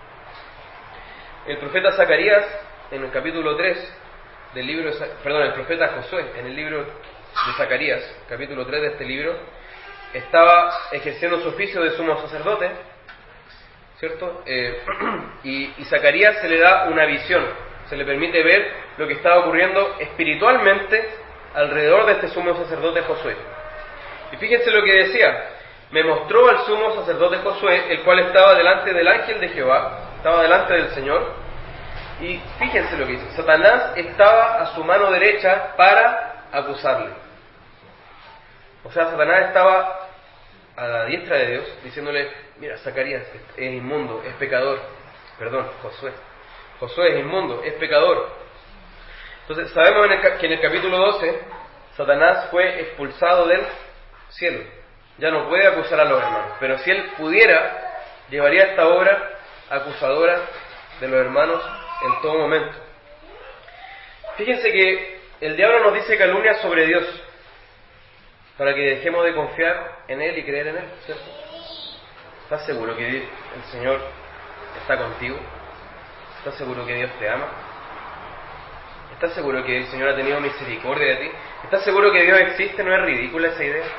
A: El profeta Zacarías, en el capítulo tres del libro, de, perdón, el profeta Josué, en el libro de Zacarías, capítulo tres de este libro, estaba ejerciendo su oficio de sumo sacerdote, ¿cierto? Eh, y, y Zacarías se le da una visión, se le permite ver lo que estaba ocurriendo espiritualmente alrededor de este sumo sacerdote Josué. Y fíjense lo que decía: me mostró al sumo sacerdote Josué, el cual estaba delante del ángel de Jehová, estaba delante del Señor. Y fíjense lo que dice: Satanás estaba a su mano derecha para acusarle. O sea, Satanás estaba a la diestra de Dios diciéndole: mira, Zacarías es inmundo, es pecador. Perdón, Josué. Josué es inmundo, es pecador. Entonces sabemos en el, que en el capítulo doce Satanás fue expulsado del cielo. Ya no puede acusar a los hermanos. Pero si él pudiera, llevaría esta obra acusadora de los hermanos en todo momento. Fíjense que el diablo nos dice calumnias sobre Dios para que dejemos de confiar en Él y creer en Él, ¿cierto? ¿Estás seguro que el Señor está contigo? ¿Estás seguro que Dios te ama? ¿Estás seguro que el Señor ha tenido misericordia de ti? ¿Estás seguro que Dios existe? ¿No es ridícula esa idea?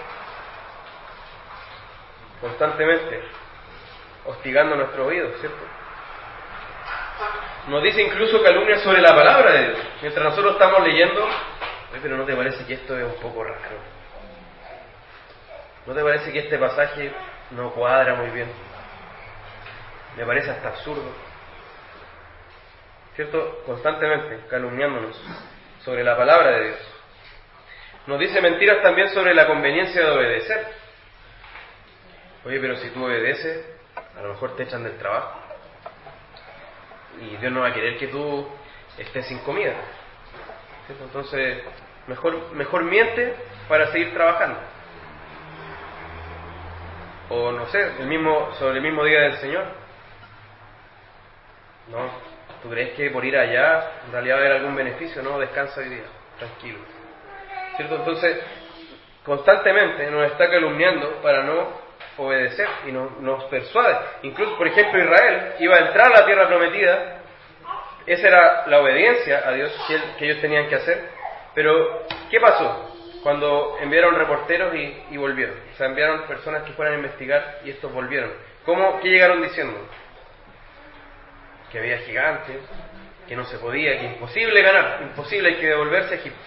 A: Constantemente hostigando nuestros oídos, ¿cierto? Nos dice incluso calumnias sobre la palabra de Dios. Mientras nosotros estamos leyendo, pero ¿no te parece que esto es un poco raro? ¿No te parece que este pasaje no cuadra muy bien? Me parece hasta absurdo, ¿cierto? Constantemente calumniándonos sobre la palabra de Dios. Nos dice mentiras también sobre la conveniencia de obedecer. Oye, pero si tú obedeces, a lo mejor te echan del trabajo. Y Dios no va a querer que tú estés sin comida, ¿cierto? Entonces, mejor, mejor miente para seguir trabajando. O no sé, el mismo, sobre el mismo día del Señor. No, ¿tú crees que por ir allá en realidad va a haber algún beneficio? No, descansa hoy día, tranquilo, ¿cierto? Entonces, constantemente nos está calumniando para no obedecer y nos, nos persuade. Incluso, por ejemplo, Israel iba a entrar a la tierra prometida. Esa era la obediencia a Dios que, él, que ellos tenían que hacer. Pero, ¿qué pasó? cuando enviaron reporteros y, y volvieron. O sea, enviaron personas que fueran a investigar y estos volvieron. ¿Cómo? ¿Qué llegaron diciendo? Que había gigantes, que no se podía, que imposible ganar, imposible, hay que devolverse a Egipto.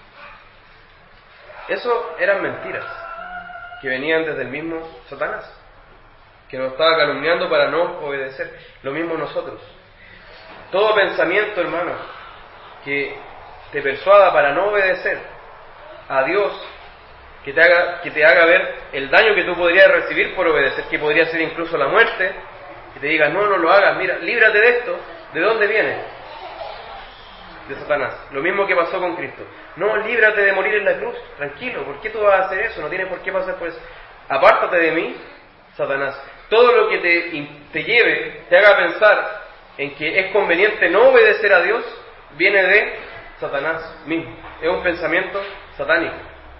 A: Eso eran mentiras, que venían desde el mismo Satanás, que nos estaba calumniando para no obedecer. Lo mismo nosotros. Todo pensamiento, hermano, que te persuada para no obedecer a Dios, que te haga, que te haga ver el daño que tú podrías recibir por obedecer, que podría ser incluso la muerte, que te diga, no, no lo hagas, mira, líbrate de esto. ¿De dónde viene? De Satanás. Lo mismo que pasó con Cristo. No, líbrate de morir en la cruz, tranquilo, ¿por qué tú vas a hacer eso? No tienes por qué pasar por eso. Apártate de mí, Satanás. Todo lo que te, te lleve, te haga pensar en que es conveniente no obedecer a Dios, viene de Satanás mismo. Es un pensamiento satánico.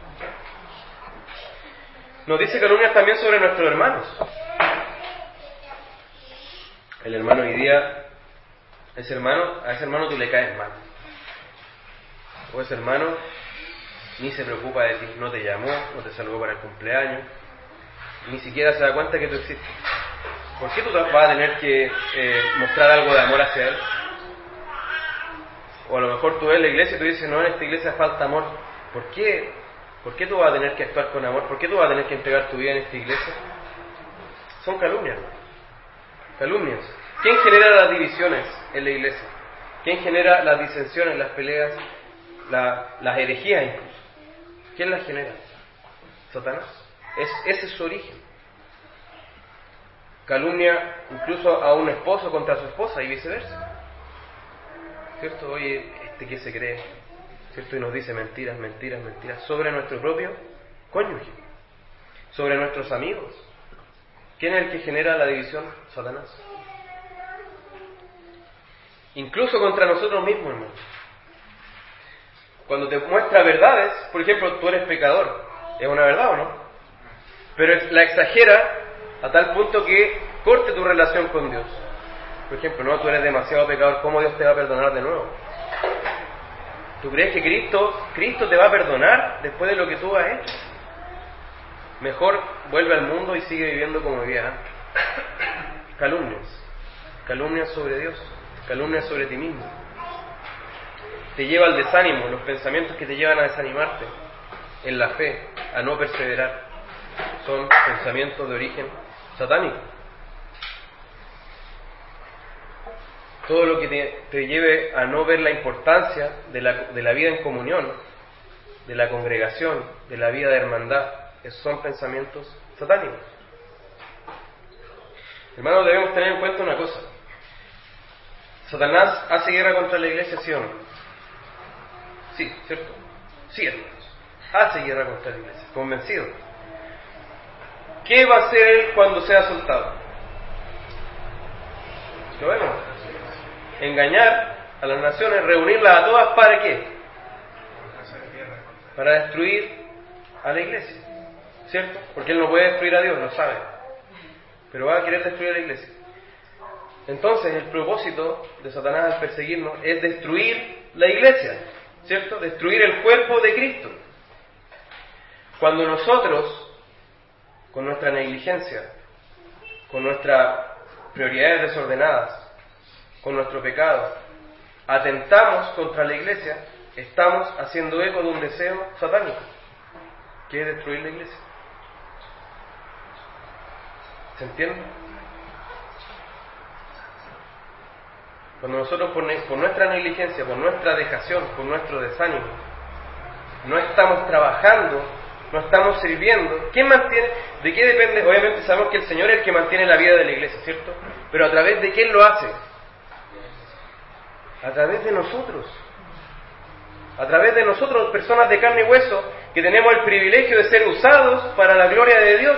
A: Nos dice calumnias también sobre nuestros hermanos. El hermano hoy día, ese hermano, a ese hermano tú le caes mal. O ese hermano ni se preocupa de ti, no te llamó, no te saludó para el cumpleaños, ni siquiera se da cuenta que tú existes. ¿Por qué tú vas a tener que eh, mostrar algo de amor hacia él? O a lo mejor tú ves la iglesia y tú dices, no, en esta iglesia falta amor. ¿Por qué? ¿Por qué tú vas a tener que actuar con amor? ¿Por qué tú vas a tener que entregar tu vida en esta iglesia? Son calumnias, ¿no? Calumnias. ¿Quién genera las divisiones en la iglesia? ¿Quién genera las disensiones, las peleas, la, las herejías incluso? ¿Quién las genera? Satanás. Es, ese es su origen. Calumnia incluso a un esposo contra su esposa y viceversa. ¿Cierto? Oye, este que se cree, ¿cierto? Y nos dice mentiras, mentiras, mentiras sobre nuestro propio cónyuge, sobre nuestros amigos. ¿Quién es el que genera la división? Satanás. Incluso contra nosotros mismos, hermano. Cuando te muestra verdades, por ejemplo, tú eres pecador, ¿es una verdad o no? Pero la exagera a tal punto que corte tu relación con Dios. Por ejemplo, no, tú eres demasiado pecador, ¿cómo Dios te va a perdonar de nuevo? ¿Tú crees que Cristo, Cristo te va a perdonar después de lo que tú has hecho? Mejor vuelve al mundo y sigue viviendo como vivía antes. Calumnias. Calumnias sobre Dios. Calumnias sobre ti mismo. Te lleva al desánimo, los pensamientos que te llevan a desanimarte en la fe, a no perseverar, son pensamientos de origen satánico. Todo lo que te, te lleve a no ver la importancia de la, de la vida en comunión, de la congregación, de la vida de hermandad, esos son pensamientos satánicos. Hermanos, debemos tener en cuenta una cosa. ¿Satanás hace guerra contra la iglesia, sí o no? Sí, ¿cierto? Sí, hermanos. Hace guerra contra la iglesia, convencido. ¿Qué va a hacer él cuando sea soltado? Lo vemos. Engañar a las naciones, reunirlas a todas, ¿para qué? Para destruir a la iglesia, ¿cierto? Porque él no puede destruir a Dios, lo sabe, pero va a querer destruir a la iglesia. Entonces el propósito de Satanás al perseguirnos es destruir la iglesia, ¿cierto? Destruir el cuerpo de Cristo. Cuando nosotros, con nuestra negligencia, con nuestras prioridades desordenadas, con nuestro pecado, atentamos contra la iglesia, estamos haciendo eco de un deseo satánico, que es destruir la iglesia. ¿Se entiende? Cuando nosotros por, ne- por nuestra negligencia, por nuestra dejación, por nuestro desánimo, no estamos trabajando, no estamos sirviendo, ¿quién mantiene? ¿De qué depende? Obviamente sabemos que el Señor es el que mantiene la vida de la iglesia, ¿cierto? Pero ¿a través de quién lo hace? A través de nosotros. A través de nosotros, personas de carne y hueso, que tenemos el privilegio de ser usados para la gloria de Dios.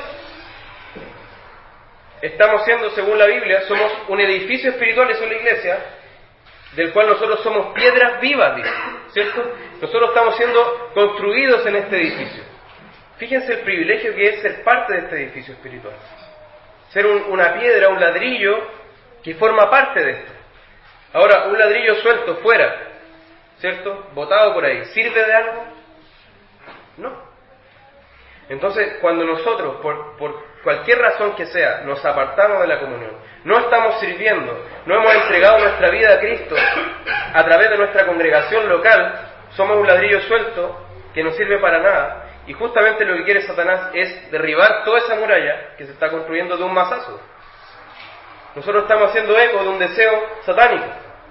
A: Estamos siendo, según la Biblia, somos un edificio espiritual, eso es la iglesia, del cual nosotros somos piedras vivas, dice, ¿cierto? Nosotros estamos siendo construidos en este edificio. Fíjense el privilegio que es ser parte de este edificio espiritual. Ser un, una piedra, un ladrillo que forma parte de esto. Ahora, un ladrillo suelto fuera, ¿cierto? Botado por ahí, ¿sirve de algo? No. Entonces, cuando nosotros, por, por cualquier razón que sea, nos apartamos de la comunión, no estamos sirviendo, no hemos entregado nuestra vida a Cristo a través de nuestra congregación local, somos un ladrillo suelto que no sirve para nada, y justamente lo que quiere Satanás es derribar toda esa muralla que se está construyendo de un mazazo. Nosotros estamos haciendo eco de un deseo satánico.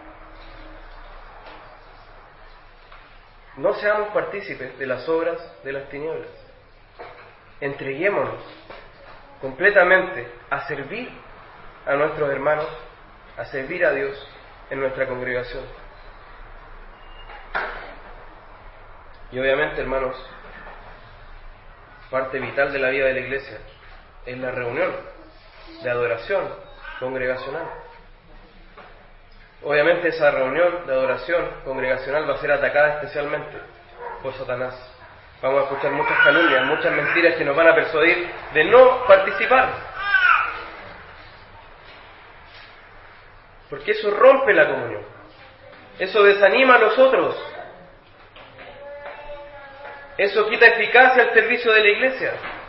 A: No seamos partícipes de las obras de las tinieblas. Entreguémonos completamente a servir a nuestros hermanos, a servir a Dios en nuestra congregación. Y obviamente, hermanos, parte vital de la vida de la iglesia es la reunión de adoración congregacional. Obviamente esa reunión de adoración congregacional va a ser atacada especialmente por Satanás. Vamos a escuchar muchas calumnias, muchas mentiras que nos van a persuadir de no participar. Porque eso rompe la comunión. Eso desanima a los otros. Eso quita eficacia al servicio de la iglesia.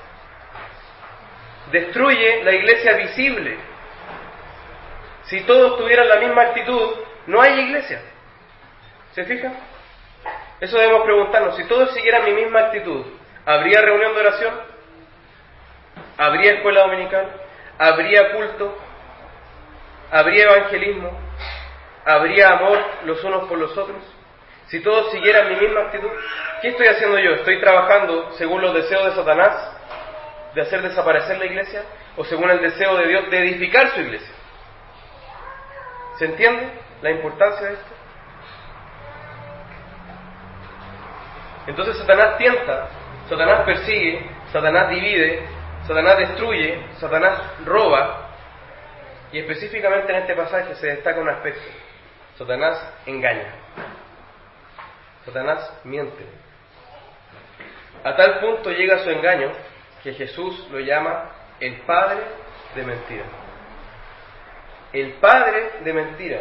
A: Destruye la iglesia visible. Si todos tuvieran la misma actitud, no hay iglesia. ¿Se fijan? Eso debemos preguntarnos. Si todos siguieran mi misma actitud, ¿habría reunión de oración? ¿Habría escuela dominical? ¿Habría culto? ¿Habría evangelismo? ¿Habría amor los unos por los otros? Si todos siguieran mi misma actitud, ¿qué estoy haciendo yo? ¿Estoy trabajando según los deseos de Satanás de hacer desaparecer la iglesia? ¿O según el deseo de Dios de edificar su iglesia? ¿Se entiende la importancia de esto? Entonces Satanás tienta, Satanás persigue, Satanás divide, Satanás destruye, Satanás roba, y específicamente en este pasaje se destaca un aspecto: Satanás engaña, Satanás miente. A tal punto llega su engaño que Jesús lo llama el padre de mentira. El padre de mentira.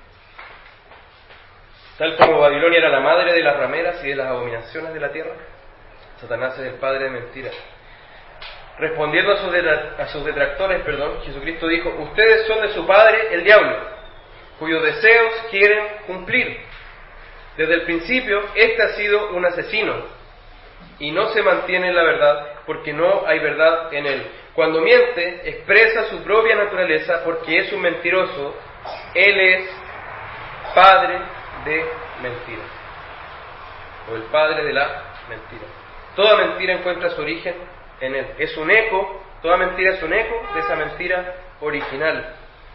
A: Tal como Babilonia era la madre de las rameras y de las abominaciones de la tierra, Satanás es el padre de mentira. Respondiendo a sus, detra- a sus detractores, perdón, Jesucristo dijo: ustedes son de su padre, el diablo, cuyos deseos quieren cumplir. Desde el principio, este ha sido un asesino y no se mantiene en la verdad porque no hay verdad en él. Cuando miente, expresa su propia naturaleza porque es un mentiroso. Él es padre de mentira, o el padre de la mentira. Toda mentira encuentra su origen en él. Es un eco, toda mentira es un eco de esa mentira original.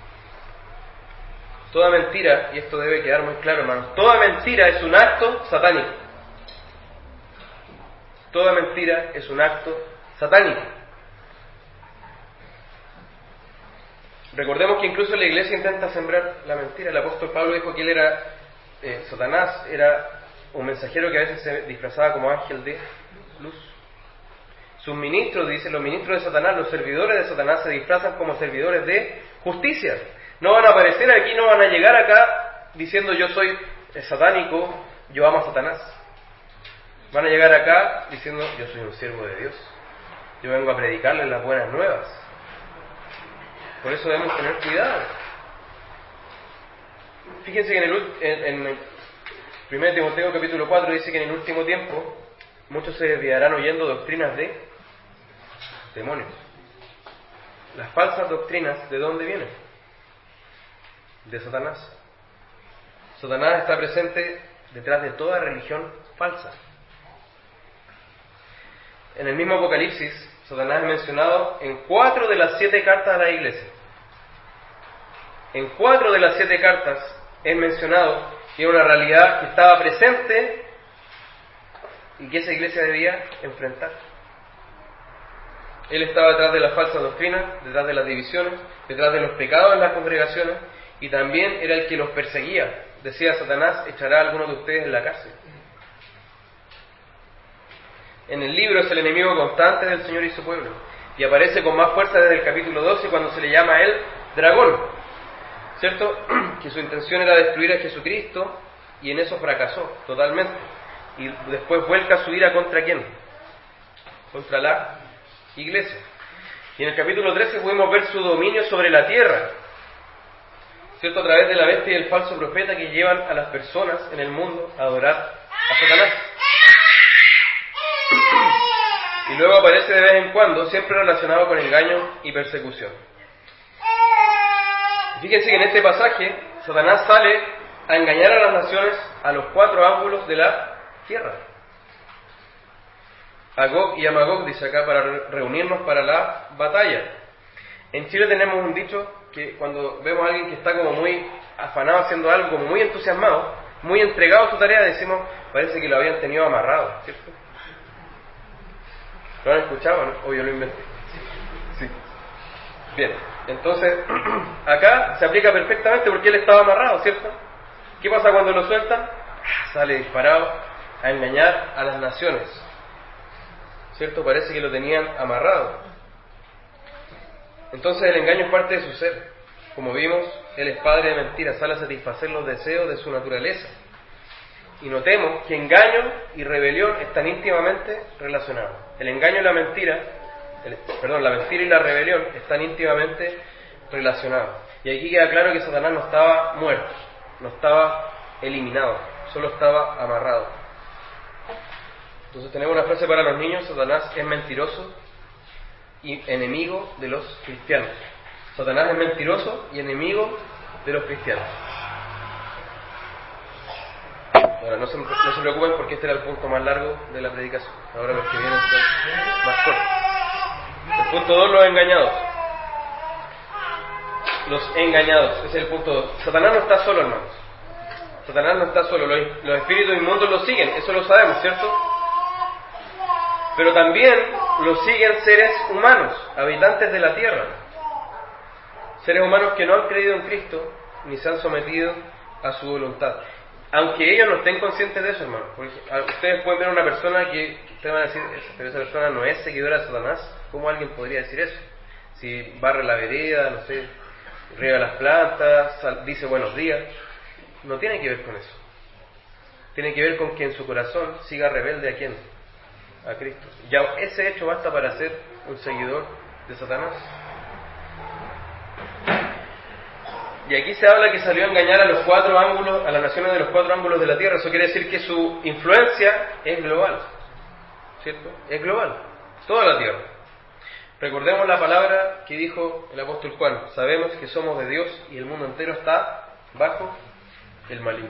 A: Toda mentira, y esto debe quedar muy claro, hermanos, toda mentira es un acto satánico. Toda mentira es un acto satánico. Recordemos que incluso la iglesia intenta sembrar la mentira. El apóstol Pablo dijo que él era, eh, Satanás era un mensajero que a veces se disfrazaba como ángel de luz. Sus ministros, dicen los ministros de Satanás, los servidores de Satanás se disfrazan como servidores de justicia. No van a aparecer aquí, no van a llegar acá diciendo yo soy satánico, yo amo a Satanás. Van a llegar acá diciendo yo soy un siervo de Dios, yo vengo a predicarles las buenas nuevas. Por eso debemos tener cuidado. Fíjense que en el en, en primero Timoteo capítulo cuatro dice que en el último tiempo muchos se desviarán oyendo doctrinas de demonios. Las falsas doctrinas, ¿de dónde vienen? De Satanás. Satanás está presente detrás de toda religión falsa. En el mismo Apocalipsis, Satanás es mencionado en cuatro de las siete cartas de la iglesia. En cuatro de las siete cartas es mencionado que era una realidad que estaba presente y que esa iglesia debía enfrentar. Él estaba detrás de las falsas doctrinas, detrás de las divisiones, detrás de los pecados en las congregaciones, y también era el que los perseguía. Decía Satanás: echará a algunos de ustedes en la cárcel. En el libro es el enemigo constante del Señor y su pueblo, y aparece con más fuerza desde el capítulo doce cuando se le llama a él dragón, ¿cierto? Que su intención era destruir a Jesucristo, y en eso fracasó totalmente, y después vuelca su ira contra ¿quién? contra la iglesia. Y en el capítulo trece pudimos ver su dominio sobre la tierra, ¿cierto? A través de la bestia y el falso profeta que llevan a las personas en el mundo a adorar a Satanás. Y luego aparece de vez en cuando, siempre relacionado con engaño y persecución. Y fíjense que en este pasaje, Satanás sale a engañar a las naciones a los cuatro ángulos de la tierra. A Gog y a Magog, dice acá, para reunirnos para la batalla. En Chile tenemos un dicho que cuando vemos a alguien que está como muy afanado haciendo algo, como muy entusiasmado, muy entregado a su tarea, decimos, parece que lo habían tenido amarrado, ¿cierto? ¿Lo han escuchado, no? O yo lo inventé. Sí. Bien, entonces, acá se aplica perfectamente porque él estaba amarrado, ¿cierto? ¿Qué pasa cuando lo sueltan? Sale disparado a engañar a las naciones, ¿cierto? Parece que lo tenían amarrado. Entonces el engaño es parte de su ser. Como vimos, él es padre de mentiras, sale a satisfacer los deseos de su naturaleza. Y notemos que engaño y rebelión están íntimamente relacionados. El engaño y la mentira, el, perdón, la mentira y la rebelión están íntimamente relacionados. Y aquí queda claro que Satanás no estaba muerto, no estaba eliminado, solo estaba amarrado. Entonces tenemos una frase para los niños: Satanás es mentiroso y enemigo de los cristianos. Satanás es mentiroso y enemigo de los cristianos. Ahora, no se, no se preocupen porque este era el punto más largo de la predicación. Ahora los que vienen son más cortos. El punto dos, los engañados. Los engañados, ese es el punto dos. Satanás no está solo, hermanos. Satanás no está solo. Los, los espíritus inmundos lo siguen, eso lo sabemos, ¿cierto? Pero también lo siguen seres humanos, habitantes de la tierra. Seres humanos que no han creído en Cristo ni se han sometido a su voluntad. Aunque ellos no estén conscientes de eso, hermano. Porque ustedes pueden ver a una persona que ustedes van a decir, pero esa persona no es seguidora de Satanás. ¿Cómo alguien podría decir eso? Si barre la vereda, no sé, riega las plantas, sal, dice buenos días. No tiene que ver con eso. Tiene que ver con que en su corazón siga rebelde a quién, a Cristo. Ya ese hecho basta para ser un seguidor de Satanás. Y aquí se habla que salió a engañar a los cuatro ángulos, a las naciones de los cuatro ángulos de la tierra. Eso quiere decir que su influencia es global, ¿cierto? Es global, toda la tierra. Recordemos la palabra que dijo el apóstol Juan: sabemos que somos de Dios y el mundo entero está bajo el maligno.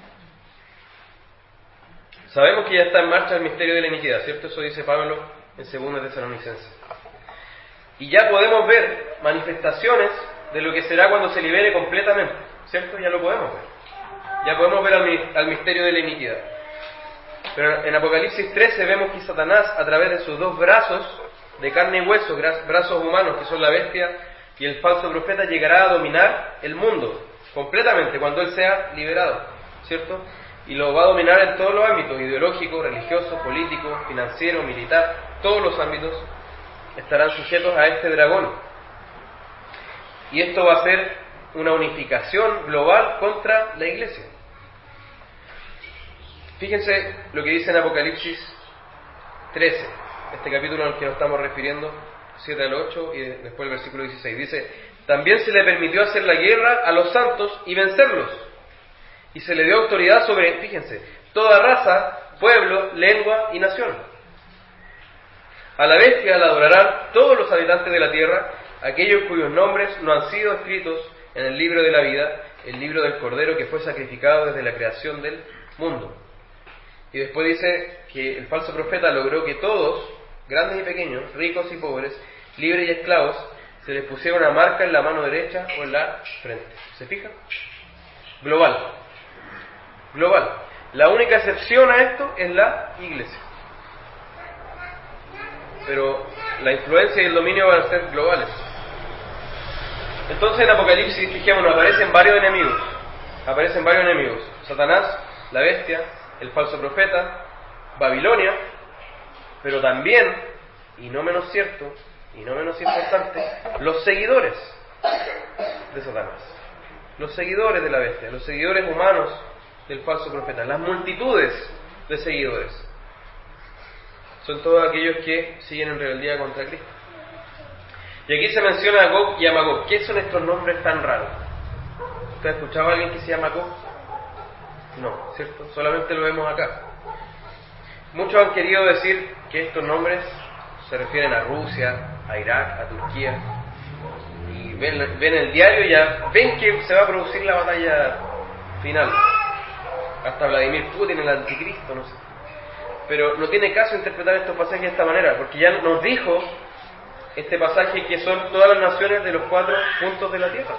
A: Sabemos que ya está en marcha el misterio de la iniquidad, ¿cierto? Eso dice Pablo en segunda Tesalonicenses. Y ya podemos ver manifestaciones de lo que será cuando se libere completamente, ¿cierto? Ya lo podemos ver. Ya podemos ver al, al misterio de la iniquidad. Pero en Apocalipsis trece vemos que Satanás, a través de sus dos brazos de carne y hueso, brazos humanos que son la bestia y el falso profeta, llegará a dominar el mundo completamente cuando él sea liberado, ¿cierto? Y lo va a dominar en todos los ámbitos: ideológico, religioso, político, financiero, militar. Todos los ámbitos estarán sujetos a este dragón. Y esto va a ser una unificación global contra la iglesia. Fíjense lo que dice en Apocalipsis trece, este capítulo al que nos estamos refiriendo, siete al ocho y después el versículo dieciséis. Dice: también se le permitió hacer la guerra a los santos y vencerlos. Y se le dio autoridad sobre, fíjense, toda raza, pueblo, lengua y nación. A la bestia la adorarán todos los habitantes de la tierra, aquellos cuyos nombres no han sido escritos en el libro de la vida, el libro del Cordero que fue sacrificado desde la creación del mundo. Y después dice que el falso profeta logró que todos, grandes y pequeños, ricos y pobres, libres y esclavos, se les pusiera una marca en la mano derecha o en la frente. ¿Se fijan? Global. Global. La única excepción a esto es la iglesia. Pero la influencia y el dominio van a ser globales. Entonces en Apocalipsis, fijémonos, aparecen varios enemigos. Aparecen varios enemigos. Satanás, la bestia, el falso profeta, Babilonia, pero también, y no menos cierto, y no menos importante, los seguidores de Satanás. Los seguidores de la bestia, los seguidores humanos del falso profeta, las multitudes de seguidores. son todos aquellos que siguen en rebeldía contra Cristo. Y aquí se menciona a Gog y a Magog. ¿Qué son estos nombres tan raros? ¿Usted ha escuchado a alguien que se llama Gog? No, ¿cierto? Solamente lo vemos acá. Muchos han querido decir que estos nombres se refieren a Rusia, a Irak, a Turquía. Y ven, ven el diario y ya ven que se va a producir la batalla final. Hasta Vladimir Putin, el anticristo, no sé. Pero no tiene caso interpretar estos pasajes de esta manera, porque ya nos dijo este pasaje que son todas las naciones de los cuatro puntos de la tierra.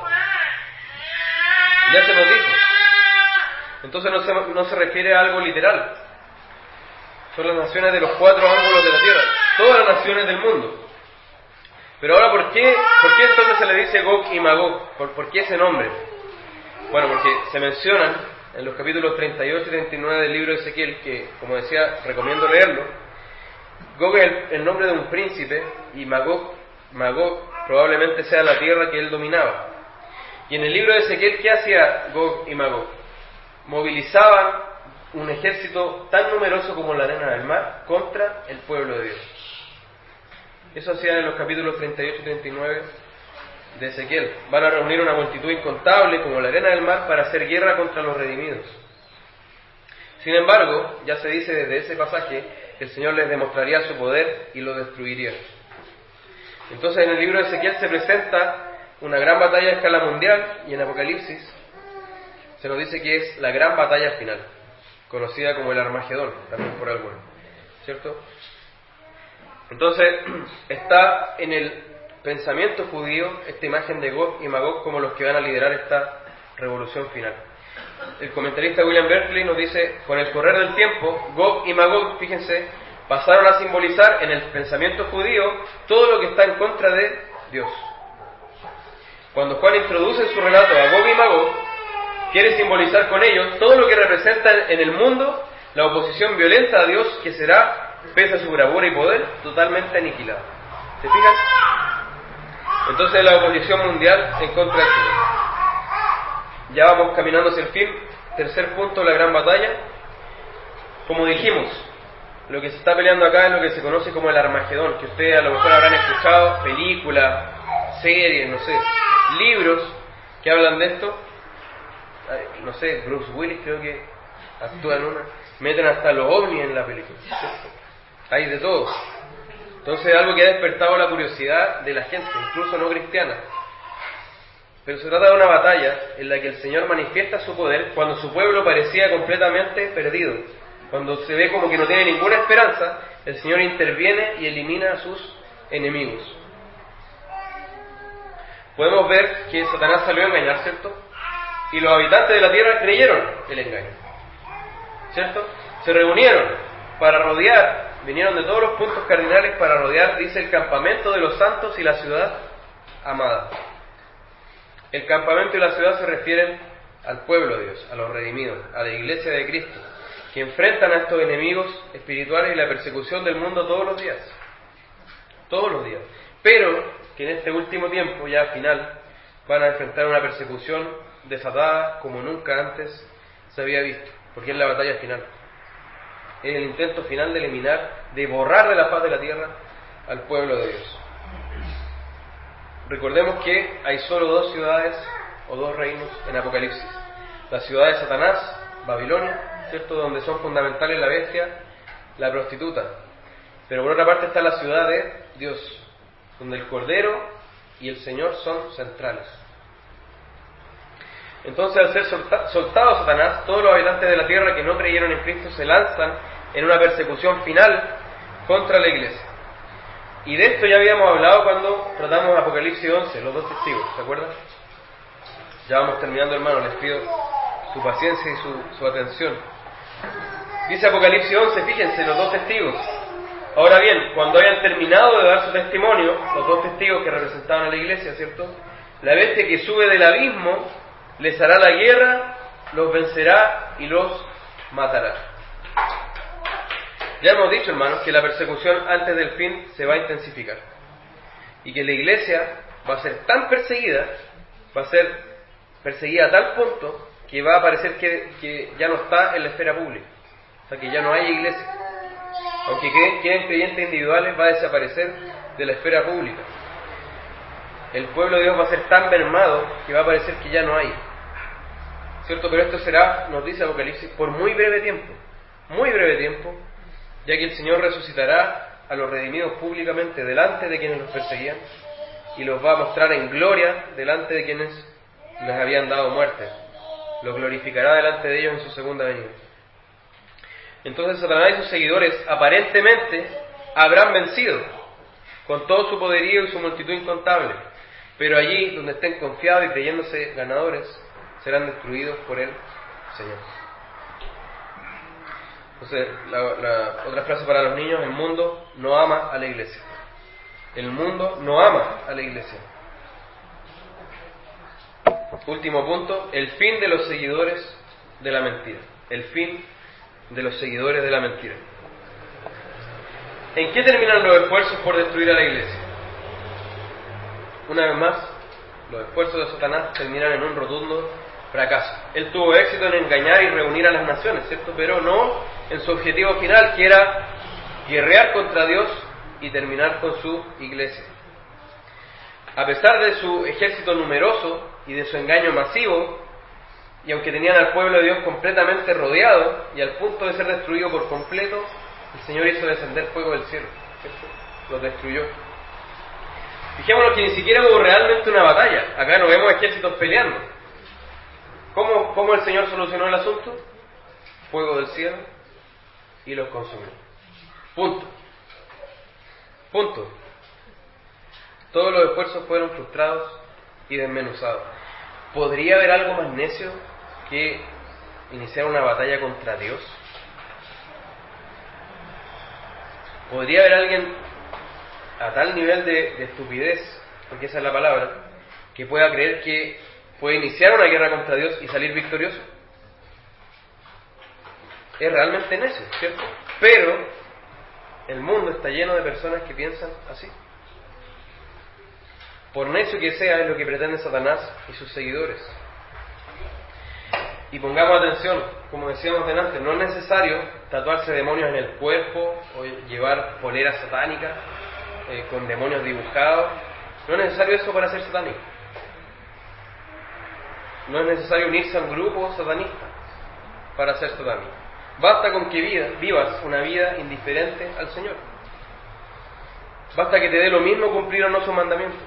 A: Ya se nos dijo. Entonces no se, no se refiere a algo literal. Son las naciones de los cuatro ángulos de la tierra. Todas las naciones del mundo. Pero ahora, ¿por qué, ¿por qué entonces se le dice Gog y Magog? ¿Por, ¿Por qué ese nombre? Bueno, porque se mencionan en los capítulos treinta y ocho y treinta y nueve del libro de Ezequiel, que, como decía, recomiendo leerlo. Gog es el, el nombre de un príncipe, y Magog, Magog probablemente sea la tierra que él dominaba. Y en el libro de Ezequiel, ¿qué hacía Gog y Magog? Movilizaban un ejército tan numeroso como la arena del mar contra el pueblo de Dios. Eso hacían en los capítulos treinta y ocho y treinta y nueve de Ezequiel. Van a reunir una multitud incontable como la arena del mar para hacer guerra contra los redimidos. Sin embargo, ya se dice desde ese pasaje que el Señor les demostraría su poder y lo destruiría. Entonces en el libro de Ezequiel se presenta una gran batalla a escala mundial, y en Apocalipsis se nos dice que es la gran batalla final, conocida como el Armagedón, también por algunos, ¿cierto? Entonces está en el pensamiento judío esta imagen de Gog y Magog como los que van a liderar esta revolución final. El comentarista William Berkeley nos dice: con el correr del tiempo, Gog y Magog, fíjense, pasaron a simbolizar en el pensamiento judío todo lo que está en contra de Dios. Cuando Juan introduce en su relato a Gog y Magog, quiere simbolizar con ellos todo lo que representa en el mundo la oposición violenta a Dios, que será, pese a su bravura y poder, totalmente aniquilada. ¿Se fijan? Entonces la oposición mundial en contra del Señor. Ya vamos caminando hacia el fin. Tercer punto, la gran batalla. Como dijimos, lo que se está peleando acá es lo que se conoce como el Armagedón, que ustedes a lo mejor habrán escuchado, películas, series, no sé, libros que hablan de esto. No sé, Bruce Willis creo que actúa en una. Meten hasta los ovnis en la película, ¿cierto? Hay de todo. Entonces es algo que ha despertado la curiosidad de la gente, incluso no cristiana. Pero se trata de una batalla en la que el Señor manifiesta su poder cuando su pueblo parecía completamente perdido. Cuando se ve como que no tiene ninguna esperanza, el Señor interviene y elimina a sus enemigos. Podemos ver que Satanás salió a engañar, ¿cierto? Y los habitantes de la tierra creyeron el engaño, ¿cierto? Se reunieron para rodear, vinieron de todos los puntos cardinales para rodear, dice, el campamento de los santos y la ciudad amada. El campamento y la ciudad se refieren al pueblo de Dios, a los redimidos, a la iglesia de Cristo, que enfrentan a estos enemigos espirituales y la persecución del mundo todos los días. Todos los días. Pero que en este último tiempo, ya final, van a enfrentar una persecución desatada como nunca antes se había visto, porque es la batalla final. Es el intento final de eliminar, de borrar de la faz de la tierra al pueblo de Dios. Recordemos que hay solo dos ciudades o dos reinos en Apocalipsis. La ciudad de Satanás, Babilonia, ¿cierto?, donde son fundamentales la bestia, la prostituta. Pero por otra parte está la ciudad de Dios, donde el Cordero y el Señor son centrales. Entonces, al ser solta, soltado Satanás, todos los habitantes de la tierra que no creyeron en Cristo se lanzan en una persecución final contra la iglesia. Y de esto ya habíamos hablado cuando tratamos Apocalipsis once, los dos testigos, ¿se acuerdan? Ya vamos terminando, hermano, les pido su paciencia y su, su atención. Dice Apocalipsis once, fíjense, los dos testigos. Ahora bien, cuando hayan terminado de dar su testimonio, los dos testigos que representaban a la iglesia, ¿cierto?, la bestia que sube del abismo les hará la guerra, los vencerá y los matará. Ya hemos dicho, hermanos, que la persecución antes del fin se va a intensificar. Y que la iglesia va a ser tan perseguida, va a ser perseguida a tal punto que va a parecer que, que ya no está en la esfera pública. O sea, que ya no hay iglesia. Aunque queden creyentes individuales, va a desaparecer de la esfera pública. El pueblo de Dios va a ser tan mermado que va a parecer que ya no hay. ¿Cierto? Pero esto será, nos dice Apocalipsis, por muy breve tiempo. Muy breve tiempo, ya que el Señor resucitará a los redimidos públicamente delante de quienes los perseguían y los va a mostrar en gloria delante de quienes les habían dado muerte. Los glorificará delante de ellos en su segunda venida. Entonces Satanás y sus seguidores aparentemente habrán vencido con todo su poderío y su multitud incontable, pero allí donde estén confiados y creyéndose ganadores serán destruidos por el Señor. Entonces, la, la otra frase para los niños: el mundo no ama a la iglesia. El mundo no ama a la iglesia. Último punto: el fin de los seguidores de la mentira. El fin de los seguidores de la mentira. ¿En qué terminan los esfuerzos por destruir a la iglesia? Una vez más, los esfuerzos de Satanás terminan en un rotundo fracaso. Él tuvo éxito en engañar y reunir a las naciones, ¿cierto? Pero no en su objetivo final, que era guerrear contra Dios y terminar con su iglesia. A pesar de su ejército numeroso y de su engaño masivo, y aunque tenían al pueblo de Dios completamente rodeado y al punto de ser destruido por completo, el Señor hizo descender fuego del cielo, ¿cierto? Los destruyó. Fijémonos que ni siquiera hubo realmente una batalla. Acá no vemos ejércitos peleando. ¿Cómo, cómo el Señor solucionó el asunto? Fuego del cielo y los consumió. Punto. Punto. Todos los esfuerzos fueron frustrados y desmenuzados. ¿Podría haber algo más necio que iniciar una batalla contra Dios? ¿Podría haber alguien a tal nivel de, de estupidez, porque esa es la palabra, que pueda creer que puede iniciar una guerra contra Dios y salir victorioso? Es realmente necio, ¿cierto? Pero el mundo está lleno de personas que piensan así. Por necio que sea, es lo que pretende Satanás y sus seguidores. Y pongamos atención, como decíamos delante, no es necesario tatuarse demonios en el cuerpo o llevar poleras satánicas eh, con demonios dibujados. No es necesario eso para ser satánico. No es necesario unirse a un grupo satanista para ser satánico. Basta con que vida, vivas una vida indiferente al Señor. Basta que te dé lo mismo cumplir o no sus mandamientos,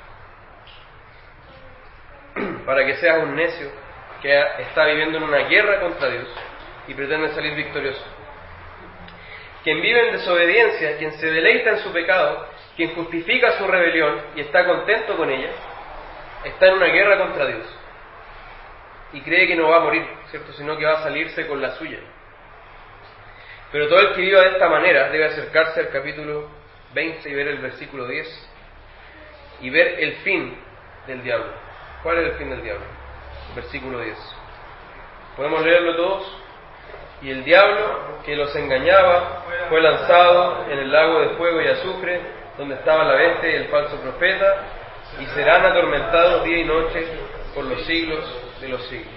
A: para que seas un necio que está viviendo en una guerra contra Dios y pretende salir victorioso. Quien vive en desobediencia, quien se deleita en su pecado, quien justifica su rebelión y está contento con ella, está en una guerra contra Dios y cree que no va a morir, ¿cierto? Sino que va a salirse con la suya. Pero todo el que viva de esta manera debe acercarse al capítulo veinte y ver el versículo diez y ver el fin del diablo. ¿Cuál es el fin del diablo? Versículo diez. Podemos leerlo todos. Y el diablo que los engañaba fue lanzado en el lago de fuego y azufre, donde estaba la bestia y el falso profeta, y serán atormentados día y noche por los siglos de los siglos.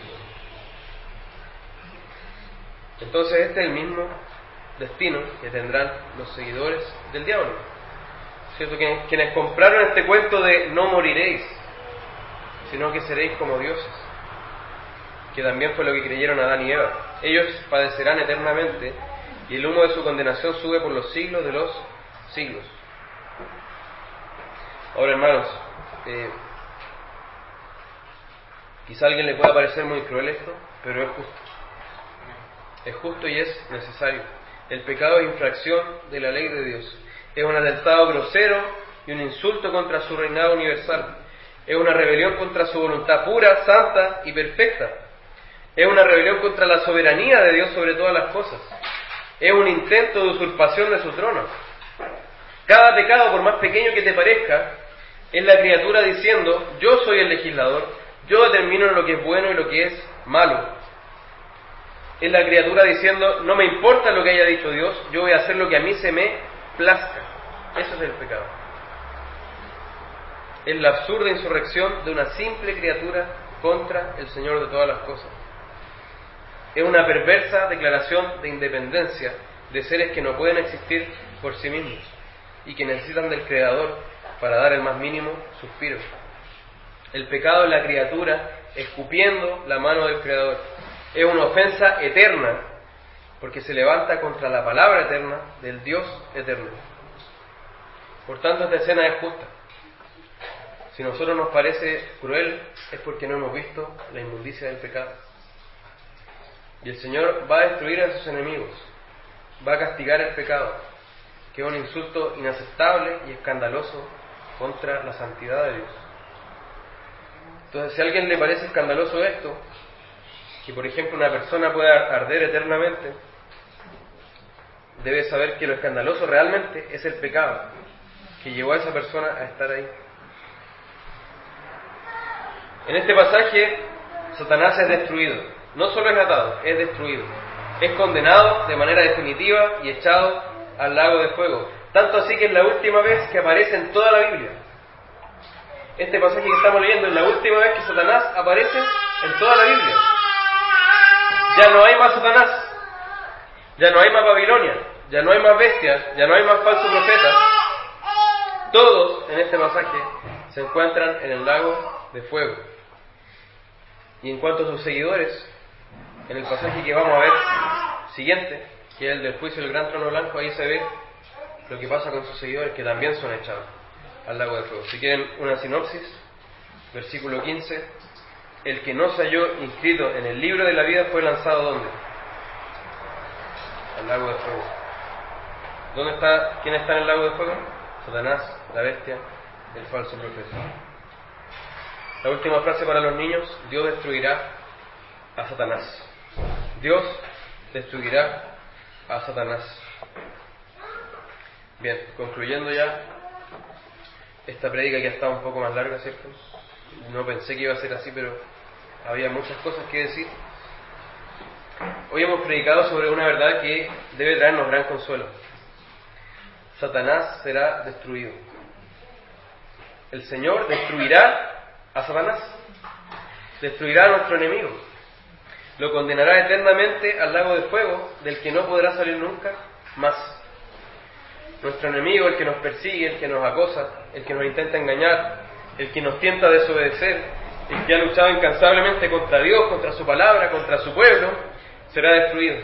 A: Entonces este es el mismo destino que tendrán los seguidores del diablo, ¿cierto? Quienes compraron este cuento de no moriréis, sino que seréis como dioses, que también fue lo que creyeron Adán y Eva. Ellos padecerán eternamente y el humo de su condenación sube por los siglos de los siglos. Ahora, hermanos, eh, quizá a alguien le pueda parecer muy cruel esto, pero es justo. Es justo y es necesario. El pecado es infracción de la ley de Dios. Es un atentado grosero y un insulto contra su reinado universal. Es una rebelión contra su voluntad pura, santa y perfecta. Es una rebelión contra la soberanía de Dios sobre todas las cosas. Es un intento de usurpación de su trono. Cada pecado, por más pequeño que te parezca, es la criatura diciendo: yo soy el legislador, yo determino lo que es bueno y lo que es malo. Es la criatura diciendo: no me importa lo que haya dicho Dios, yo voy a hacer lo que a mí se me plazca. Eso es el pecado. Es la absurda insurrección de una simple criatura contra el Señor de todas las cosas. Es una perversa declaración de independencia de seres que no pueden existir por sí mismos y que necesitan del Creador para dar el más mínimo suspiro. El pecado es la criatura escupiendo la mano del Creador. Es una ofensa eterna, porque se levanta contra la palabra eterna del Dios eterno. Por tanto, esta escena es justa. Si a nosotros nos parece cruel, es porque no hemos visto la inmundicia del pecado. Y el Señor va a destruir a sus enemigos, va a castigar el pecado, que es un insulto inaceptable y escandaloso contra la santidad de Dios. Entonces, si a alguien le parece escandaloso esto, que por ejemplo una persona pueda arder eternamente, debe saber que lo escandaloso realmente es el pecado que llevó a esa persona a estar ahí. En este pasaje, Satanás es destruido. No solo es atado, es destruido. Es condenado de manera definitiva y echado al lago de fuego. Tanto así que es la última vez que aparece en toda la Biblia. Este pasaje que estamos leyendo es la última vez que Satanás aparece en toda la Biblia. Ya no hay más Satanás. Ya no hay más Babilonia. Ya no hay más bestias. Ya no hay más falsos profetas. Todos en este pasaje se encuentran en el lago de fuego. Y en cuanto a sus seguidores, en el pasaje que vamos a ver siguiente, que es el del juicio del gran trono blanco, ahí se ve lo que pasa con sus seguidores, que también son echados al lago de fuego. Si quieren una sinopsis, versículo quince: el que no se halló inscrito en el libro de la vida fue lanzado ¿dónde? Al lago de fuego. ¿Dónde está? ¿Quién está en el lago de fuego? Satanás, la bestia, el falso profeta. La última frase para los niños: Dios destruirá a Satanás. Dios destruirá a Satanás. Bien, concluyendo ya esta prédica, que ha estado un poco más larga, ¿cierto? No pensé que iba a ser así, pero había muchas cosas que decir. Hoy hemos predicado sobre una verdad que debe traernos gran consuelo. Satanás será destruido. El Señor destruirá a Satanás. Destruirá a nuestro enemigo. Lo condenará eternamente al lago de fuego, del que no podrá salir nunca más. Nuestro enemigo, el que nos persigue, el que nos acosa, el que nos intenta engañar, el que nos tienta a desobedecer, el que ha luchado incansablemente contra Dios, contra su palabra, contra su pueblo, será destruido.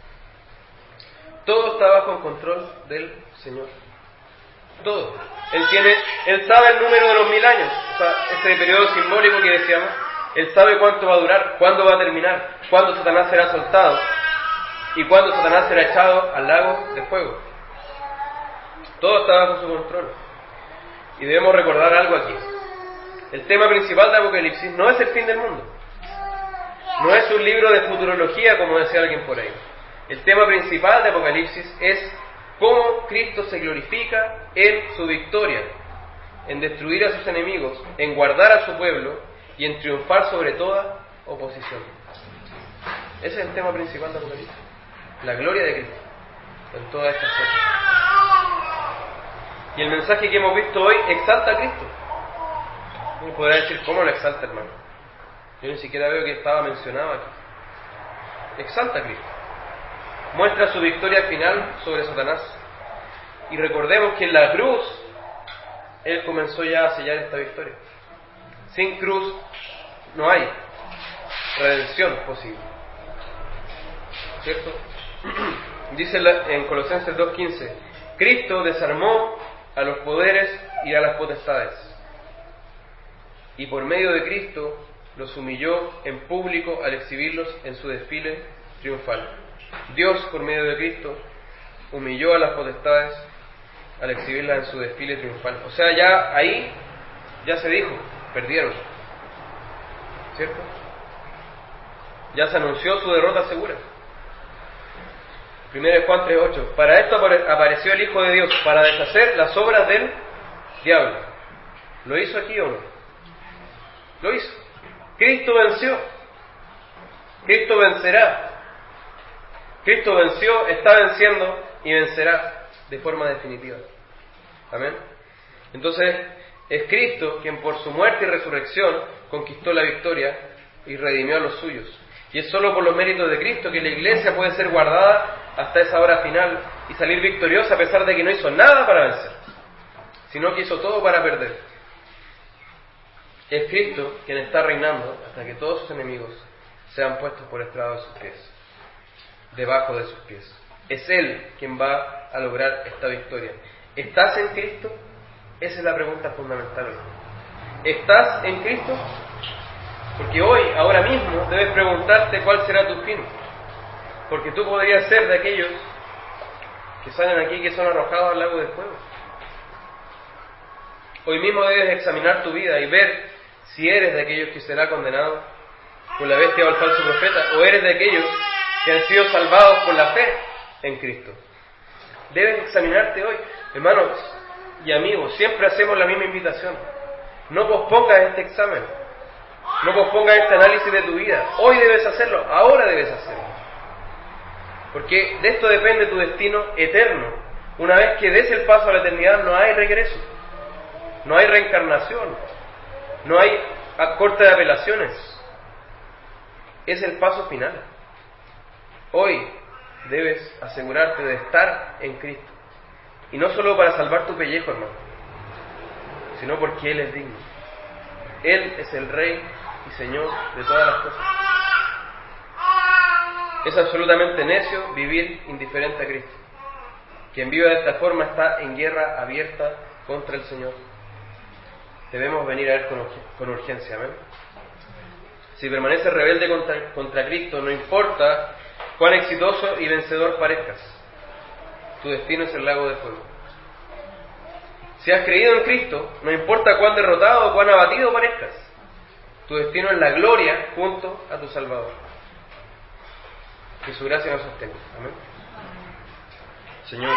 A: Todo está bajo el control del Señor. Todo. Él tiene, Él sabe el número de los mil años, o sea, ese periodo simbólico que decíamos. Él sabe cuánto va a durar, cuándo va a terminar, cuándo Satanás será soltado y cuándo Satanás será echado al lago de fuego. Todo está bajo su control. Y debemos recordar algo aquí. El tema principal de Apocalipsis no es el fin del mundo. No es un libro de futurología, como decía alguien por ahí. El tema principal de Apocalipsis es cómo Cristo se glorifica en su victoria, en destruir a sus enemigos, en guardar a su pueblo y en triunfar sobre toda oposición. Ese es el tema principal de Apocalipsis. La gloria de Cristo en todas estas cosas. Y el mensaje que hemos visto hoy exalta a Cristo. Uno podrá decir, ¿cómo lo exalta, hermano? Yo ni siquiera veo que estaba mencionado aquí. Exalta a Cristo. Muestra su victoria final sobre Satanás. Y recordemos que en la cruz Él comenzó ya a sellar esta victoria. Sin cruz no hay redención posible. ¿Cierto? Dice en Colosenses dos quince: Cristo desarmó a los poderes y a las potestades, y por medio de Cristo los humilló en público al exhibirlos en su desfile triunfal. Dios, por medio de Cristo, humilló a las potestades al exhibirlas en su desfile triunfal. O sea, ya ahí ya se dijo, perdieron. ¿Cierto? Ya se anunció su derrota segura. primero Juan tres ocho: para esto apareció el Hijo de Dios, para deshacer las obras del diablo. ¿Lo hizo aquí o no? Lo hizo. Cristo venció. Cristo vencerá. Cristo venció, está venciendo y vencerá de forma definitiva. Amén. Entonces, es Cristo quien por su muerte y resurrección conquistó la victoria y redimió a los suyos. Y es solo por los méritos de Cristo que la iglesia puede ser guardada hasta esa hora final y salir victoriosa a pesar de que no hizo nada para vencer, sino que hizo todo para perder. Es Cristo quien está reinando hasta que todos sus enemigos sean puestos por estrado de sus pies, debajo de sus pies. Es Él quien va a lograr esta victoria. ¿Estás en Cristo? Esa es la pregunta fundamental hoy. ¿Estás en Cristo? Porque hoy, ahora mismo, debes preguntarte cuál será tu fin. Porque tú podrías ser de aquellos que salen aquí y que son arrojados al lago de fuego. Hoy mismo debes examinar tu vida y ver si eres de aquellos que será condenado por la bestia o el falso profeta, o eres de aquellos que han sido salvados por la fe en Cristo. Debes examinarte hoy. Hermanos y amigos, siempre hacemos la misma invitación. No pospongas este examen. No pospongas este análisis de tu vida. Hoy debes hacerlo, ahora debes hacerlo. Porque de esto depende tu destino eterno. Una vez que des el paso a la eternidad, no hay regreso. No hay reencarnación. No hay corte de apelaciones. Es el paso final. Hoy debes asegurarte de estar en Cristo. Y no solo para salvar tu pellejo, hermano, sino porque Él es digno. Él es el Rey y Señor de todas las cosas. Es absolutamente necio vivir indiferente a Cristo. Quien vive de esta forma está en guerra abierta contra el Señor. Debemos venir a Él con, con urgencia, ¿amén? Si permaneces rebelde contra, contra Cristo, no importa cuán exitoso y vencedor parezcas, tu destino es el lago de fuego. Si has creído en Cristo, no importa cuán derrotado o cuán abatido parezcas, tu destino es la gloria junto a tu Salvador. Que su gracia nos sostenga. Amén. Señor,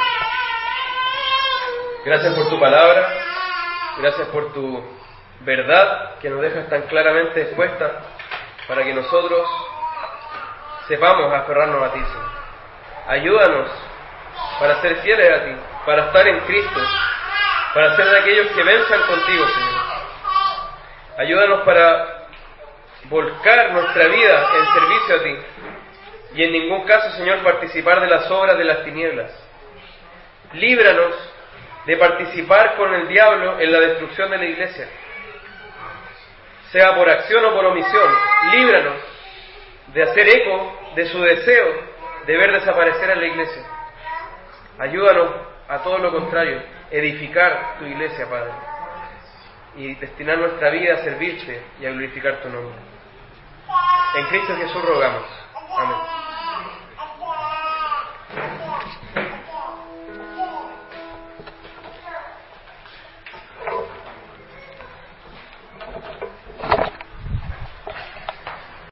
A: gracias por tu palabra, gracias por tu verdad que nos dejas tan claramente expuesta para que nosotros sepamos aferrarnos a ti, Señor. Ayúdanos para ser fieles a ti, para estar en Cristo, para ser de aquellos que venzan contigo, Señor. Ayúdanos para volcar nuestra vida en servicio a ti y en ningún caso, Señor, participar de las obras de las tinieblas. Líbranos de participar con el diablo en la destrucción de la iglesia, sea por acción o por omisión. Líbranos de hacer eco de su deseo de ver desaparecer a la iglesia. Ayúdanos a todo lo contrario, edificar tu iglesia, Padre, y destinar nuestra vida a servirte y a glorificar tu nombre. En Cristo Jesús rogamos. Amén.